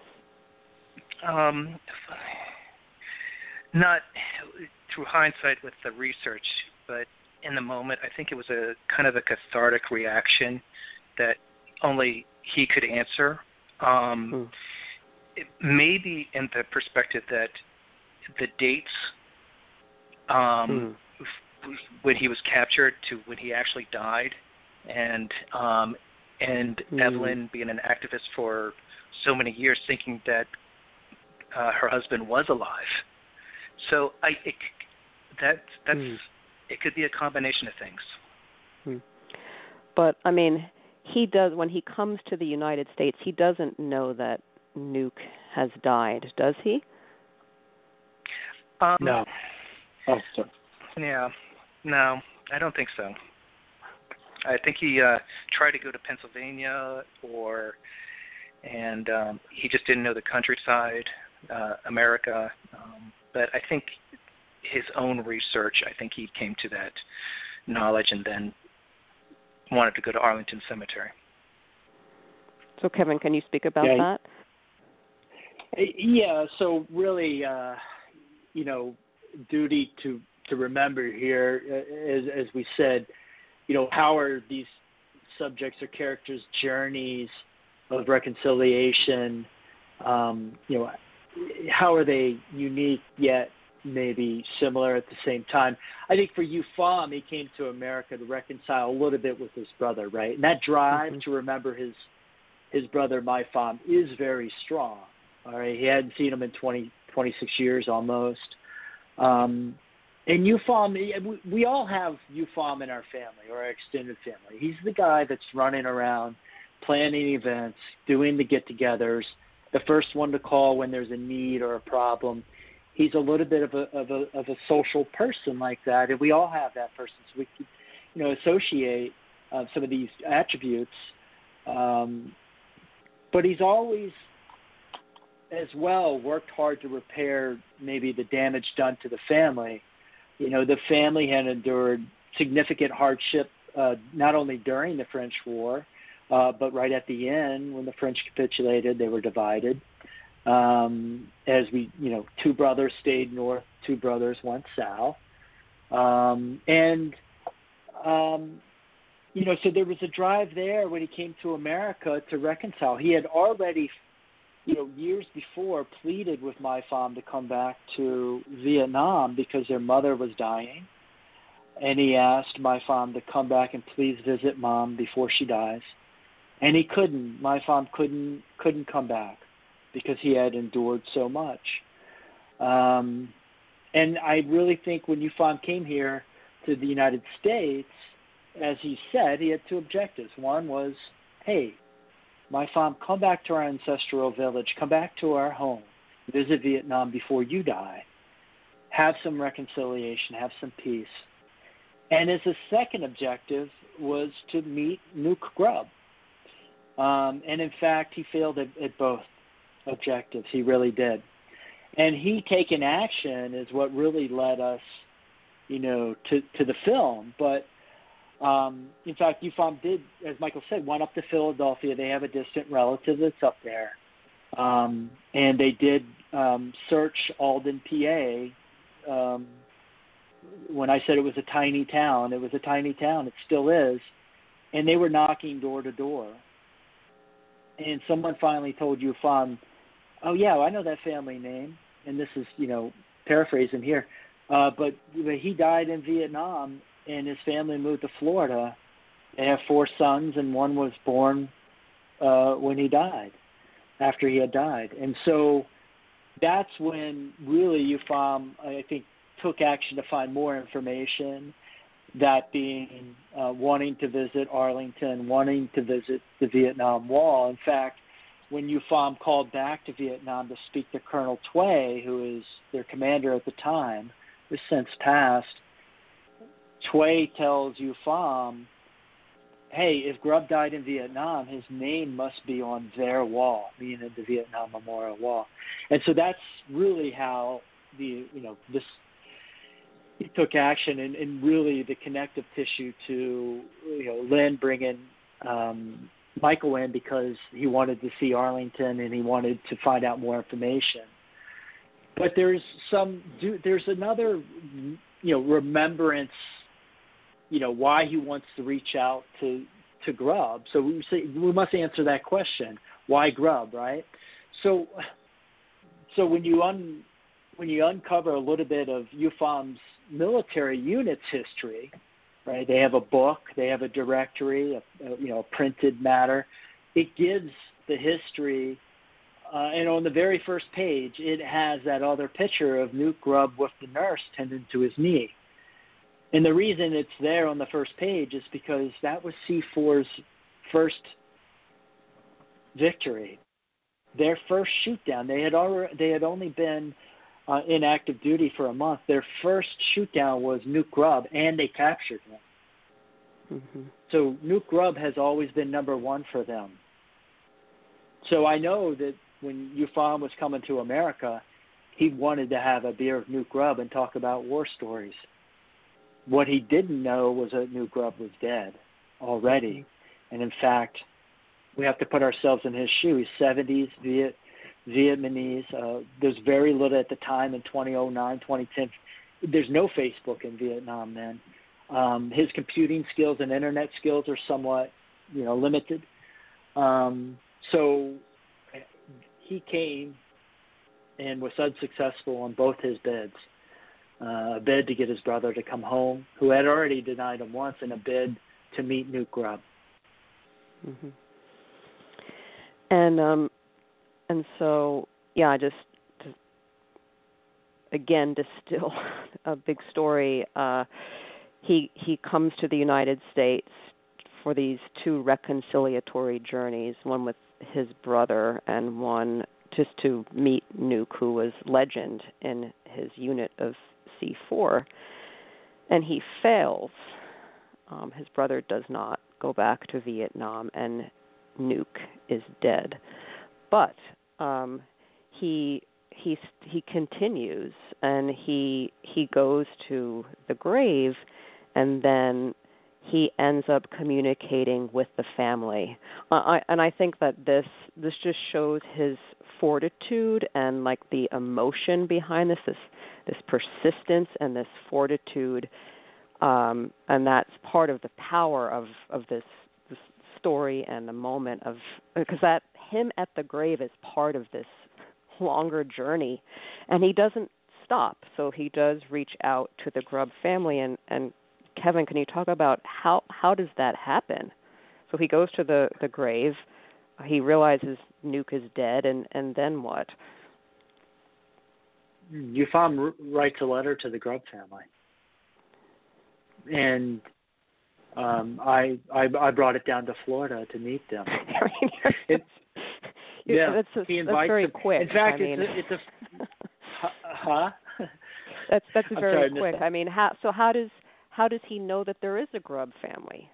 Not through hindsight with the research, but in the moment, I think it was a kind of a cathartic reaction that only he could answer. Maybe in the perspective that the dates when he was captured to when he actually died, and Evelyn being an activist for so many years, thinking that her husband was alive. So it could be a combination of things. But I mean, he does, when he comes to the United States, he doesn't know that Nuke has died, does he? No. Oh, sorry. Yeah. No, I don't think so. I think he tried to go to Pennsylvania, and he just didn't know the countryside, America. But I think his own research, I think he came to that knowledge and then wanted to go to Arlington Cemetery. So, Kevin, can you speak about that? Yeah, so really, duty to remember here, as we said, how are these subjects or characters' journeys of reconciliation, how are they unique yet maybe similar at the same time? I think for UFOM, he came to America to reconcile a little bit with his brother, right? And that drive to remember his brother, MyFOM, is very strong. All right, he hadn't seen him in 26 years almost. And Yufam, we all have Yufam in our family or our extended family. He's the guy that's running around, planning events, doing the get-togethers, the first one to call when there's a need or a problem. He's a little bit of a social person like that, and we all have that person. So we could, associate some of these attributes. But he's always, as well, worked hard to repair maybe the damage done to the family. The family had endured significant hardship, not only during the French War, but right at the end when the French capitulated, they were divided. As we, two brothers stayed north, two brothers went south. So there was a drive there when he came to America to reconcile. He had already, years before pleaded with my fam to come back to Vietnam because their mother was dying. And he asked my fam to come back and please visit mom before she dies. And he couldn't. My fam couldn't come back because he had endured so much. And I really think when Yufam came here to the United States, as he said, he had two objectives. One was, hey, my fam, come back to our ancestral village, come back to our home, visit Vietnam before you die, have some reconciliation, have some peace. And as a second objective was to meet Nuke Grubb. And in fact, he failed at both objectives. He really did. And he taking action is what really led us, to the film. But in fact, Yufam did, as Michael said, went up to Philadelphia. They have a distant relative that's up there. And they did search Alden, PA. When I said it was a tiny town, it was a tiny town. It still is. And they were knocking door to door. And someone finally told Yufam, oh, yeah, I know that family name. And this is, paraphrasing here. But he died in Vietnam, and his family moved to Florida. They have 4 sons, and one was born when he died, after he had died. And so that's when really Yufam, I think, took action to find more information, that being wanting to visit Arlington, wanting to visit the Vietnam Wall. In fact, when Yufam called back to Vietnam to speak to Colonel Tway, who is their commander at the time, who's since passed, Tway tells Yufam, hey, if Grubb died in Vietnam, his name must be on their wall, meaning the Vietnam Memorial Wall. And so that's really how he took action, and really the connective tissue to, Lynn bringing Michael in because he wanted to see Arlington and he wanted to find out more information. But there's another, remembrance, why he wants to reach out to Grubb. So we must answer that question. Why Grubb, right? So when you uncover a little bit of Yufam's military unit's history, right? They have a book, they have a directory, a printed matter. It gives the history, and on the very first page, it has that other picture of Nuke Grubb with the nurse tending to his knee. And the reason it's there on the first page is because that was C4's first victory, their first shoot down. They had only been in active duty for a month. Their first shoot down was Nuke Grubb, and they captured him. Mm-hmm. So Nuke Grubb has always been number one for them. So I know that when Yufam was coming to America, he wanted to have a beer with Nuke Grubb and talk about war stories. What he didn't know was that Nuke Grubb was dead already. And in fact, we have to put ourselves in his shoes. 70s, Vietnamese. There's very little at the time in 2009, 2010. There's no Facebook in Vietnam then. His computing skills and internet skills are somewhat, limited. So he came and was unsuccessful on both his bids. A bid to get his brother to come home, who had already denied him once, and a bid to meet Nuke Grubb. Mm-hmm. And so, just to again distill a big story, he comes to the United States for these two reconciliatory journeys, one with his brother and one just to meet Nuke, who was legend in his unit of C4. And he fails. His brother does not go back to Vietnam, and Nuke is dead. But he continues, and he goes to the grave, and then he ends up communicating with the family. And I think that this just shows his fortitude and like the emotion behind this persistence and this fortitude, and that's part of the power of this story and the moment of, because that him at the grave is part of this longer journey, and he doesn't stop. So he does reach out to the Grubb family, and Kevin, can you talk about how does that happen? So he goes to the grave, he realizes Nuke is dead, and then what? Ufam writes a letter to the Grubb family, and I brought it down to Florida to meet them. That's very them. quick. In fact, I mean, it's a huh? That's very sorry, quick. I mean, how does he know that there is a Grubb family?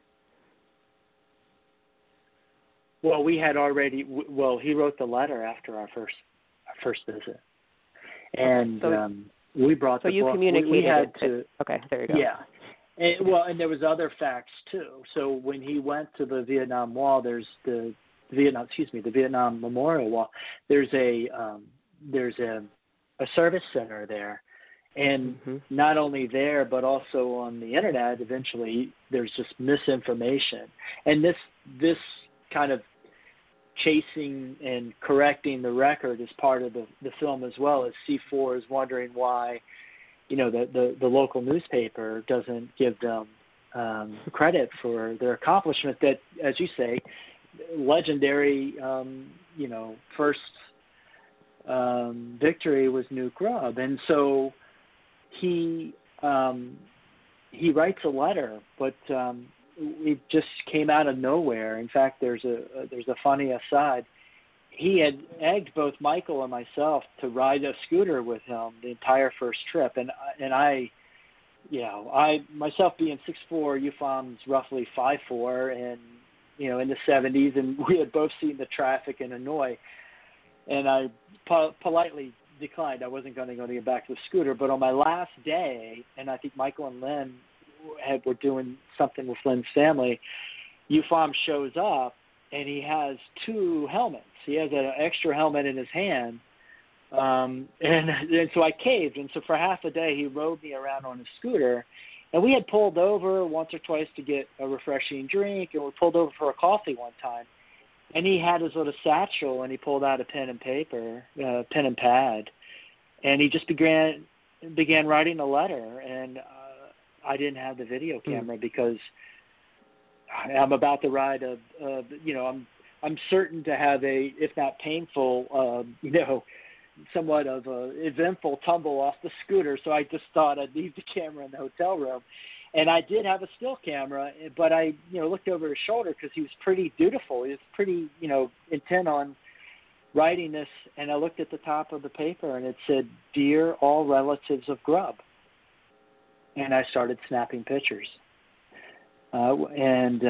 Well, we had already. Well, he wrote the letter after our first visit, and we brought the book. So you communicated we had to. Okay, there you go. Yeah, and there was other facts too. So when he went to the Vietnam Wall, there's the Vietnam Memorial Wall. There's a service center there, and not only there, but also on the internet. Eventually, there's just misinformation, and this kind of chasing and correcting the record is part of the film as well. As C4 is wondering why, the local newspaper doesn't give them credit for their accomplishment. That, as you say, legendary, first victory was Nuke Grubb, and so he writes a letter, but it just came out of nowhere. In fact, there's a funny aside. He had egged both Michael and myself to ride a scooter with him the entire first trip, and I myself being 6'4", Ufam's roughly 5'4", and in the 70s, and we had both seen the traffic in Hanoi, and I politely declined. I wasn't going to get back to the scooter, but on my last day, and I think Michael and Lynn were doing something with Lynn's family, Ufam shows up, and he has two helmets. He has an extra helmet in his hand, and so I caved. And so for half a day, he rode me around on his scooter, and we had pulled over once or twice to get a refreshing drink, and we pulled over for a coffee one time. And he had his little satchel, and he pulled out a pen and pad, and he just began writing a letter. And I didn't have the video camera because I'm about to ride I'm certain to have a, if not painful, somewhat of a eventful tumble off the scooter. So I just thought I'd leave the camera in the hotel room. And I did have a still camera, but I, looked over his shoulder because he was pretty dutiful. He was pretty, intent on writing this. And I looked at the top of the paper, and it said, "Dear all relatives of Grubb." And I started snapping pictures. And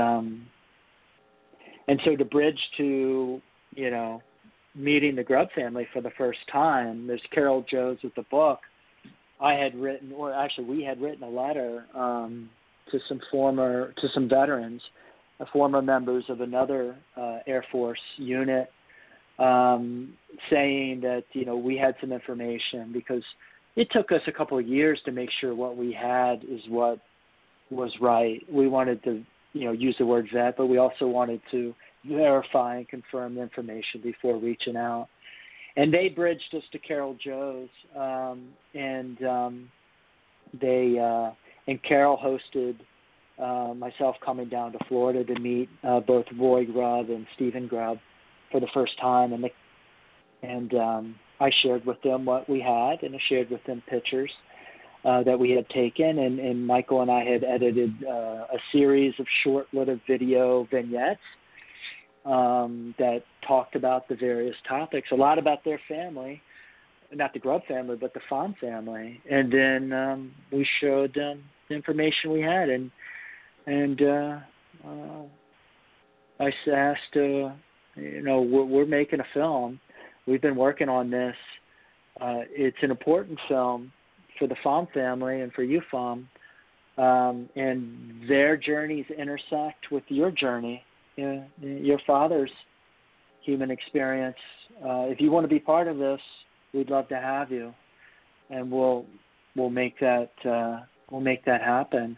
so to bridge to, meeting the Grubb family for the first time, there's Carol Jones with the book. We had written a letter to some veterans, former members of another Air Force unit, saying that, we had some information, because it took us a couple of years to make sure what we had is what was right. We wanted to, use the word vet, but we also wanted to verify and confirm the information before reaching out. And they bridged us to Carol Joe's, and Carol hosted myself coming down to Florida to meet both Roy Grubb and Stephen Grubb for the first time, and I shared with them what we had, and I shared with them pictures that we had taken, and Michael and I had edited a series of short-lived video vignettes that talked about the various topics, a lot about their family, not the Grubb family, but the Pham family. And then we showed them the information we had, and I asked, we're making a film. We've been working on this. It's an important film for the Pham family and for you, Pham, and their journeys intersect with your journey, your father's human experience. If you want to be part of this, we'd love to have you, and we'll make that happen.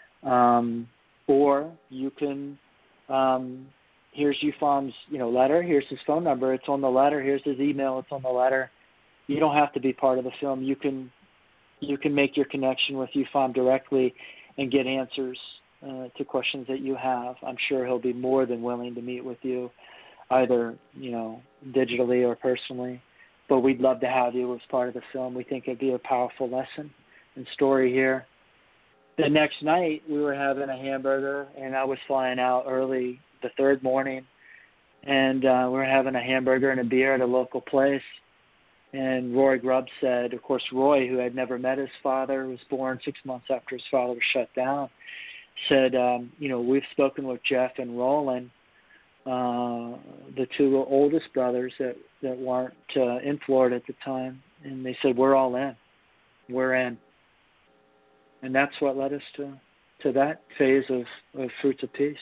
Or you can. Here's Eupham's, letter. Here's his phone number. It's on the letter. Here's his email. It's on the letter. You don't have to be part of the film. You can make your connection with Eupham directly and get answers to questions that you have. I'm sure he'll be more than willing to meet with you, either digitally or personally. But we'd love to have you as part of the film. We think it'd be a powerful lesson and story here. The next night, we were having a hamburger, and I was flying out early the third morning, and we were having a hamburger and a beer at a local place. And Roy Grubb said, of course, Roy, who had never met his father, was born 6 months after his father was shut down, said, we've spoken with Jeff and Roland, the two oldest brothers that weren't in Florida at the time, and they said, we're all in. We're in. And that's what led us to that phase of Fruits of Peace.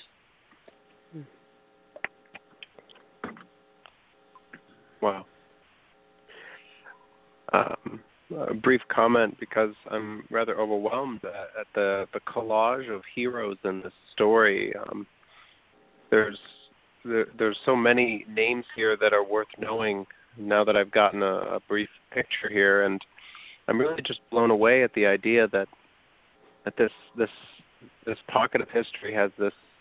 Wow. A brief comment, because I'm rather overwhelmed at the collage of heroes in this story. There's so many names here that are worth knowing now that I've gotten a brief picture here, and I'm really just blown away at the idea that this pocket of history has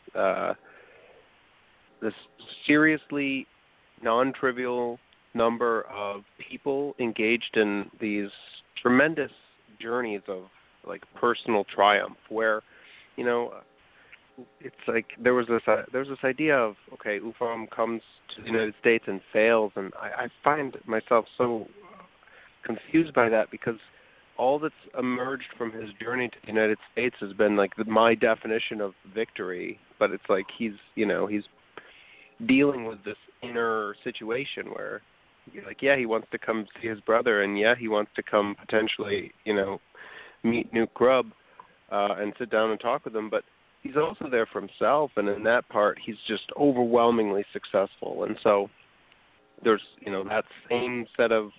this seriously non-trivial number of people engaged in these tremendous journeys of personal triumph, where it's like there was this idea of, okay, Eupham comes to the United States and fails, and I find myself so confused by that, because all that's emerged from his journey to the United States has been my definition of victory, but it's like he's dealing with this inner situation where he wants to come see his brother, and he wants to come potentially, meet Newt Grubb and sit down and talk with him, but he's also there for himself, and in that part, he's just overwhelmingly successful. And so there's, that same set of,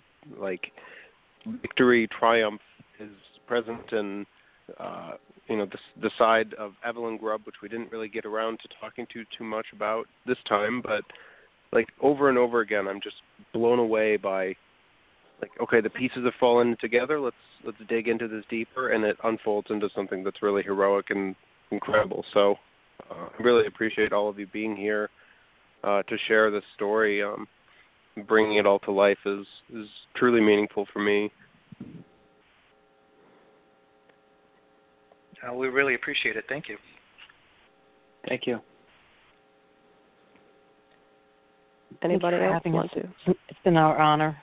victory, triumph is present in, the side of Evelyn Grubb, which we didn't really get around to talking too much about this time, but, over and over again, I'm just blown away by, okay, the pieces have fallen together, let's dig into this deeper, and it unfolds into something that's really heroic and incredible. So I really appreciate all of you being here to share this story. Bringing it all to life is truly meaningful for me. We really appreciate it. Thank you. Thank you. Anybody else want to? It's been our honor.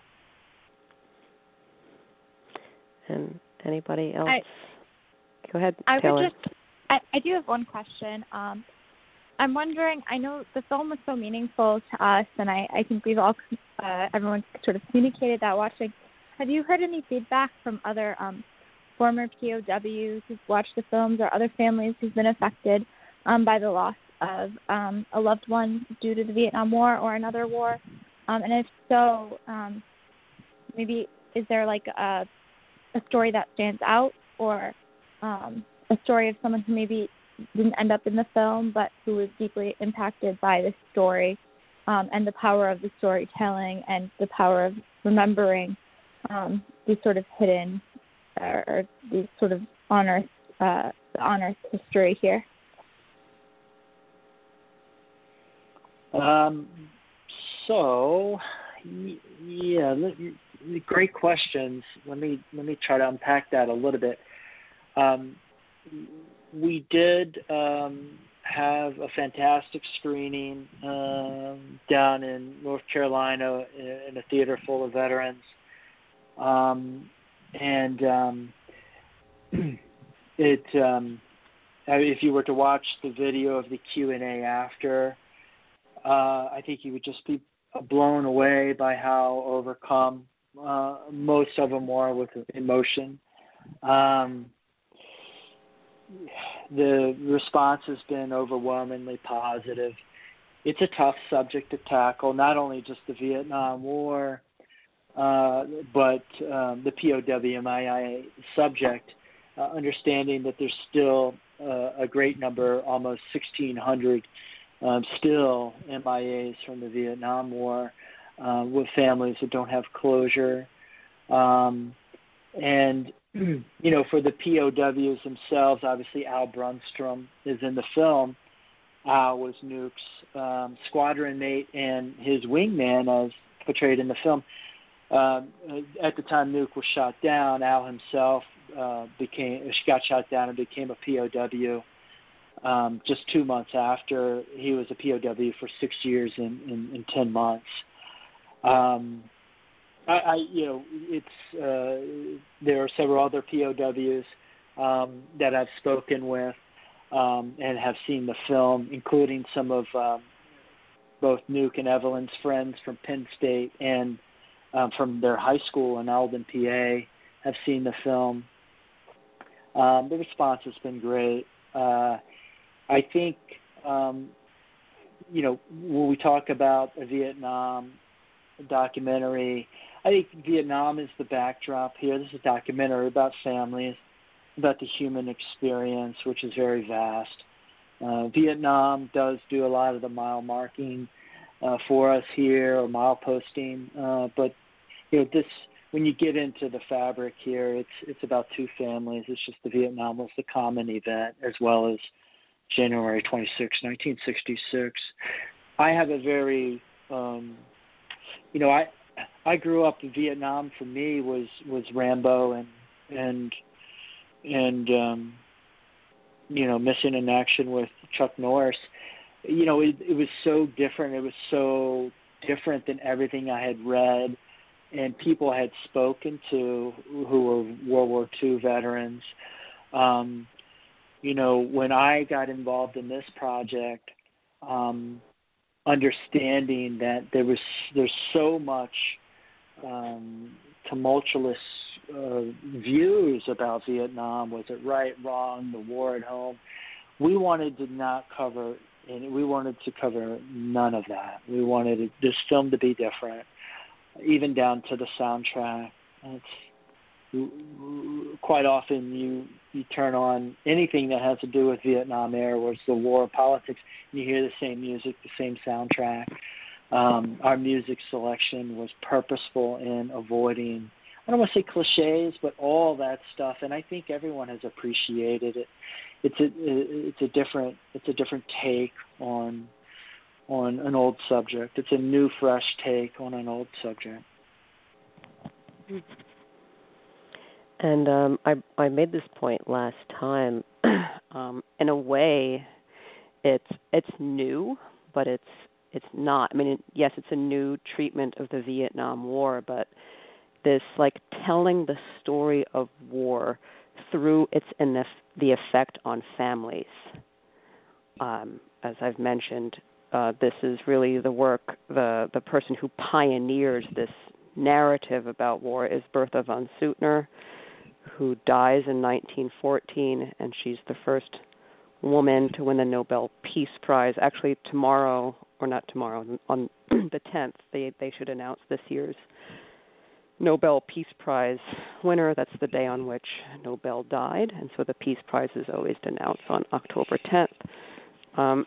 And anybody else? Go ahead, Taylor. I do have one question. I'm wondering, I know the film was so meaningful to us, and I think we've all, everyone sort of communicated that watching. Have you heard any feedback from other former POWs who've watched the films, or other families who've been affected by the loss of a loved one due to the Vietnam War or another war? And if so, maybe is there a story that stands out, or a story of someone who maybe didn't end up in the film but who was deeply impacted by this story, and the power of the storytelling and the power of remembering these sort of hidden or these sort of honors history here? So Yeah, great questions. Let me try to unpack that a little bit. We did have a fantastic screening down in North Carolina in a theater full of veterans, if you were to watch the video of the Q&A after, I think you would just be blown away by how overcome most of them were with emotion. The response has been overwhelmingly positive. It's a tough subject to tackle, not only just the Vietnam War, but the POW/MIA subject, understanding that there's still a great number, almost 1,600 still MIAs from the Vietnam War, with families that don't have closure. And, for the POWs themselves, obviously Al Brunstrom is in the film. Al was Nuke's squadron mate and his wingman, as portrayed in the film. At the time Nuke was shot down, Al himself got shot down and became a POW just 2 months after. He was a POW for 6 years and 10 months. There are several other POWs that I've spoken with and have seen the film, including some of both Nuke and Evelyn's friends from Penn State and from their high school in Alden, PA, have seen the film. The response has been great. I think, when we talk about a Vietnam documentary, I think Vietnam is the backdrop here. This is a documentary about families, about the human experience, which is very vast. Vietnam does do a lot of the mile marking for us here, or mile posting, but when you get into the fabric here, it's about two families. It's just the Vietnam was the common event, as well as January 26, 1966. I have a very, I grew up in Vietnam. For me, was Rambo and Missing in Action with Chuck Norris. It was so different. It was so different than everything I had read and people I had spoken to who were World War II veterans. When I got involved in this project, understanding that there's so much tumultuous views about Vietnam. Was it right, wrong, the war at home? We wanted to not cover, and we wanted to cover none of that. We wanted this film to be different, even down to the soundtrack. Quite often you turn on anything that has to do with Vietnam era, where it's the war, politics, and you hear the same music, the same soundtrack. Our music selection was purposeful in avoiding, I don't want to say cliches, but all that stuff, and I think everyone has appreciated it. It's a different take on an old subject. It's a new, fresh take on an old subject. And I made this point last time. In a way, it's new, but it's not. I mean, yes, it's a new treatment of the Vietnam War, but this telling the story of war through the effect on families. As I've mentioned, this is really the work. The person who pioneers this narrative about war is Bertha von Suttner, who dies in 1914, and she's the first woman to win the Nobel Peace Prize. Actually, tomorrow, or not tomorrow, on the 10th, they should announce this year's Nobel Peace Prize winner. That's the day on which Nobel died, and so the Peace Prize is always announced on October 10th.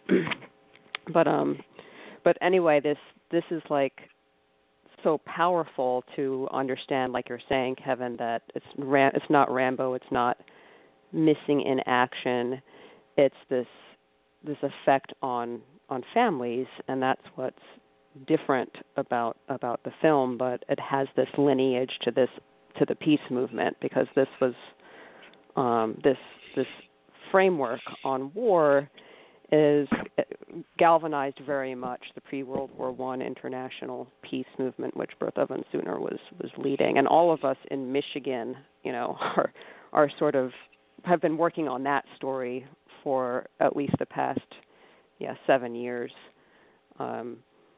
But anyway, this is so powerful to understand, like you're saying, Kevin, that it's not Rambo, it's not Missing in Action. It's this effect on families, and that's what's different about the film, but it has this lineage to the peace movement, because this was this framework on war is galvanized very much the pre-World War I international peace movement, which Bertha von Suttner was leading, and all of us in Michigan, are sort of have been working on that story for at least the past 7 years, and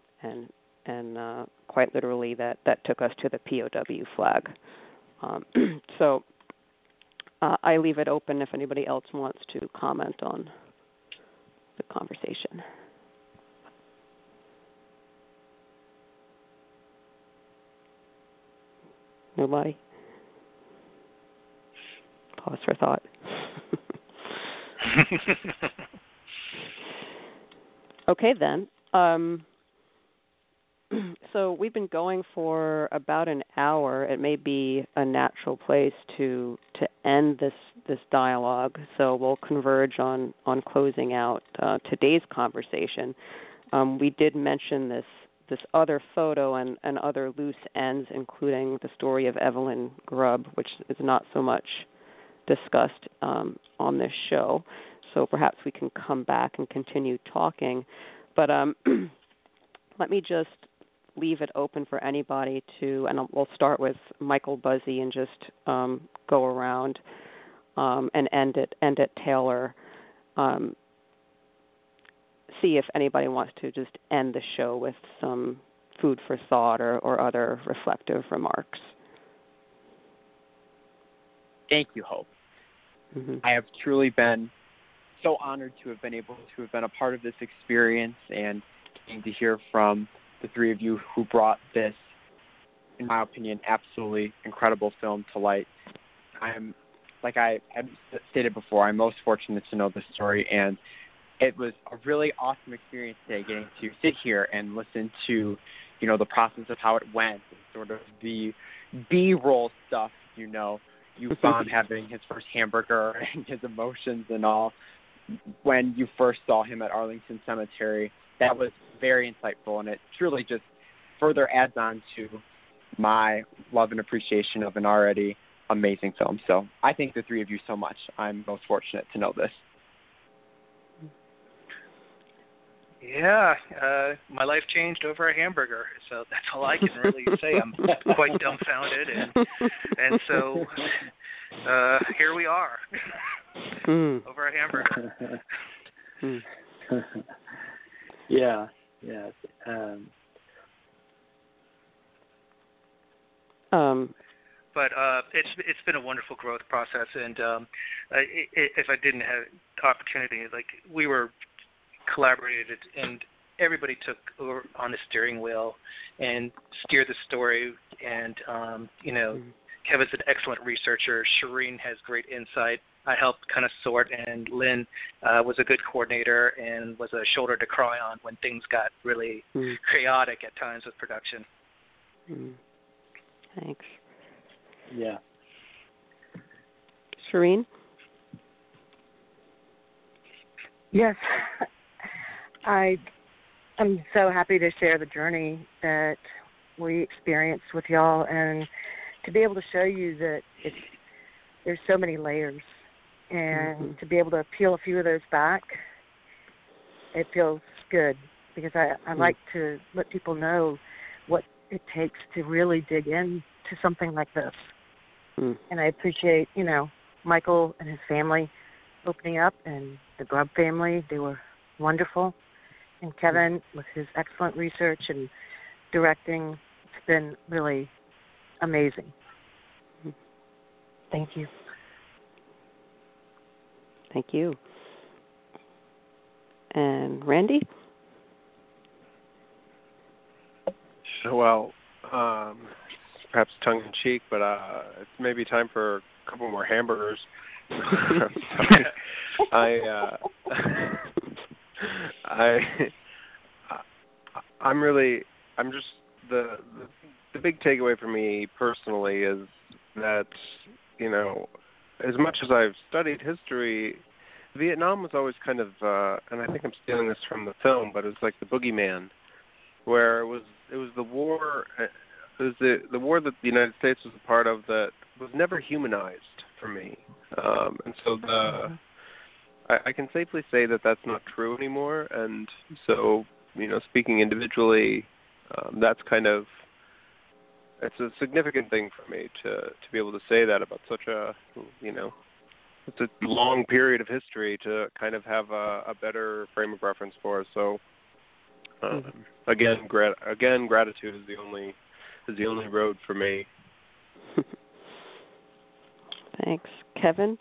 quite literally that took us to the POW flag. So I leave it open if anybody else wants to comment on the conversation. Nobody? Pause for thought. Okay, then. So we've been going for about an hour. It may be a natural place to end this dialogue. So we'll converge on closing out today's conversation. We did mention this other photo and other loose ends, including the story of Evelyn Grubb, which is not so much discussed on this show. So perhaps we can come back and continue talking. But let me just leave it open for anybody to, and we'll start with Michael Buzzi and just go around and end at Taylor. See if anybody wants to just end the show with some food for thought or other reflective remarks. Thank you, Hope. Mm-hmm. I have truly been so honored to have been able to have been a part of this experience and getting to hear from the three of you who brought this, in my opinion, absolutely incredible film to light. I'm, like I had stated before, I'm most fortunate to know this story, and it was a really awesome experience today getting to sit here and listen to, the process of how it went, and sort of the B-roll stuff, Yufam having his first hamburger and his emotions and all when you first saw him at Arlington Cemetery. That was very insightful, and it truly just further adds on to my love and appreciation of an already amazing film. So I thank the three of you so much. I'm most fortunate to know this. Yeah, my life changed over a hamburger, so that's all I can really say. I'm quite dumbfounded, and so here we are, over a hamburger. Yeah. But it's been a wonderful growth process, and if I didn't have the opportunity, we were collaborated, and everybody took over on the steering wheel and steered the story. And Kevin's an excellent researcher. Shireen has great insight. I helped kind of sort, and Lynn was a good coordinator and was a shoulder to cry on when things got really chaotic at times with production. Thanks. Yeah. Shireen? Yes. I'm so happy to share the journey that we experienced with y'all, and to be able to show you that there's so many layers, and to be able to peel a few of those back, it feels good, because I like to let people know what it takes to really dig into something like this. And I appreciate, Michael and his family opening up, and the Grubb family. They were wonderful. And Kevin with his excellent research and directing. It's been really amazing. Thank you. Thank you. And Randy? So, well, perhaps tongue-in-cheek, but it's maybe time for a couple more hamburgers. I'm just the big takeaway for me personally is that, as much as I've studied history, Vietnam was always kind of, and I think I'm stealing this from the film, but it was like the boogeyman where it was the war. It was the war that the United States was a part of that was never humanized for me, and so I can safely say that that's not true anymore. And so, speaking individually, that's kind of, it's a significant thing for me to be able to say that about such a, it's a long period of history to kind of have a better frame of reference for us. So, again, gratitude is the only road for me. Thanks. Kevin?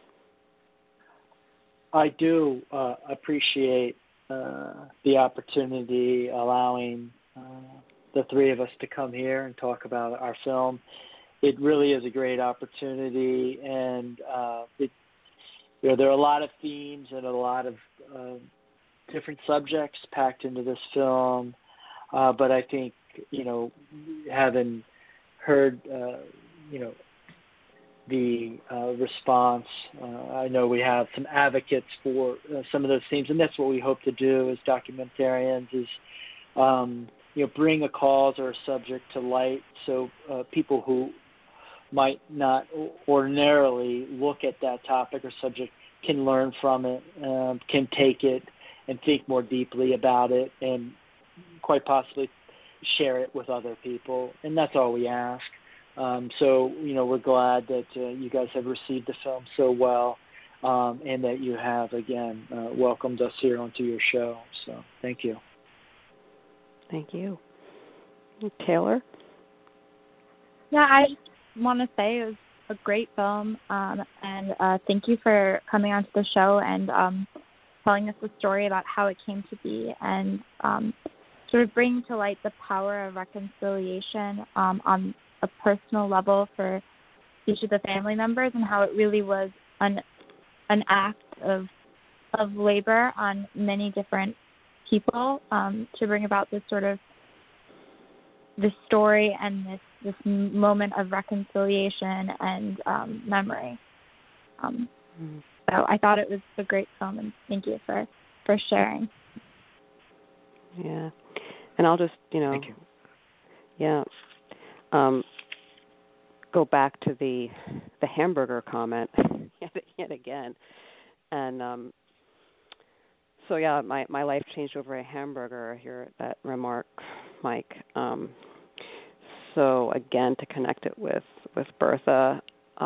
I do appreciate the opportunity, allowing the three of us to come here and talk about our film. It really is a great opportunity, and there are a lot of themes and a lot of different subjects packed into this film. But I think, having heard, the response, I know we have some advocates for some of those themes, and that's what we hope to do as documentarians is, bring a cause or a subject to light so people who might not ordinarily look at that topic or subject can learn from it, can take it and think more deeply about it, and quite possibly share it with other people. And that's all we ask. So, we're glad that you guys have received the film so well, and that you have, again, welcomed us here onto your show. So thank you. Thank you. Taylor? Yeah, I just want to say it was a great film, and thank you for coming onto the show and telling us the story about how it came to be, and sort of bringing to light the power of reconciliation on a personal level for each of the family members, and how it really was an act of labor on many different people to bring about this sort of this story and this moment of reconciliation and memory. So I thought it was a great film, and thank you for sharing. Yeah, and I'll just Thank you. Yeah. Go back to the hamburger comment yet again, and so yeah, my life changed over a hamburger. Here, that remark, Mike. So again, to connect it with Bertha,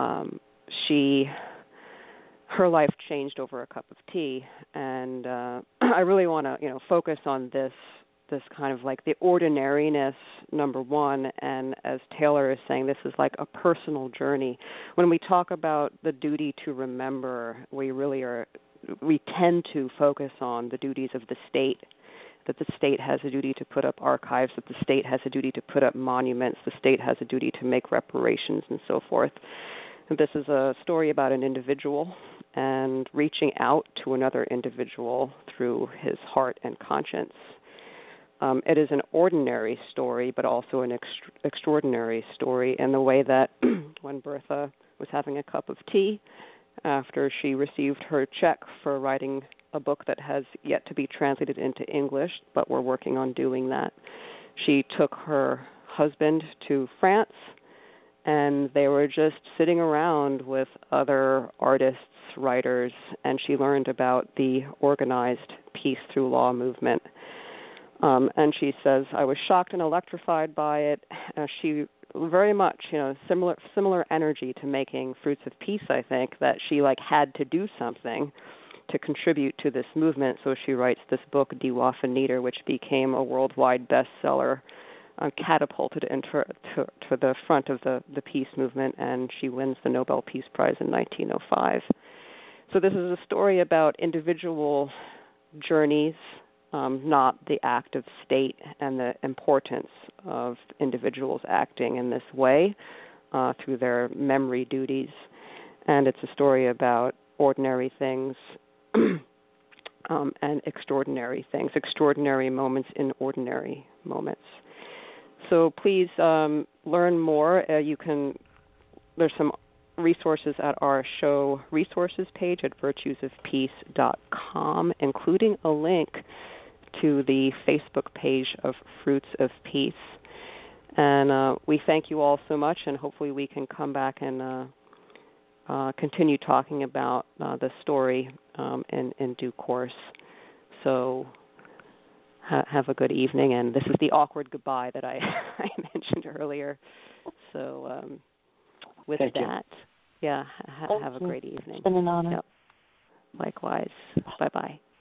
her life changed over a cup of tea, and I really want to focus on this kind of like the ordinariness, number one, and as Taylor is saying, this is like a personal journey. When we talk about the duty to remember, we tend to focus on the duties of the state, that the state has a duty to put up archives, that the state has a duty to put up monuments, the state has a duty to make reparations and so forth. And this is a story about an individual and reaching out to another individual through his heart and conscience. It is an ordinary story, but also an extraordinary story in the way that when Bertha was having a cup of tea after she received her check for writing a book that has yet to be translated into English, but we're working on doing that, she took her husband to France, and they were just sitting around with other artists, writers, and she learned about the organized Peace Through Law movement. And she says, I was shocked and electrified by it. She very much, similar energy to making Fruits of Peace, I think, that she had to do something to contribute to this movement. So she writes this book, Die Waffen nieder, which became a worldwide bestseller, catapulted into to the front of the peace movement, and she wins the Nobel Peace Prize in 1905. So this is a story about individual journeys, not the act of state, and the importance of individuals acting in this way through their memory duties. And it's a story about ordinary things and extraordinary things, extraordinary moments in ordinary moments. So please learn more. There's some resources at our show resources page at virtuesofpeace.com, including a link to the Facebook page of Fruits of Peace. And we thank you all so much, and hopefully we can come back and continue talking about the story in due course. So have a good evening, and this is the awkward goodbye that I mentioned earlier. So with Thank that, you. have a great evening. It's been an honor. Yep. Likewise. Bye-bye.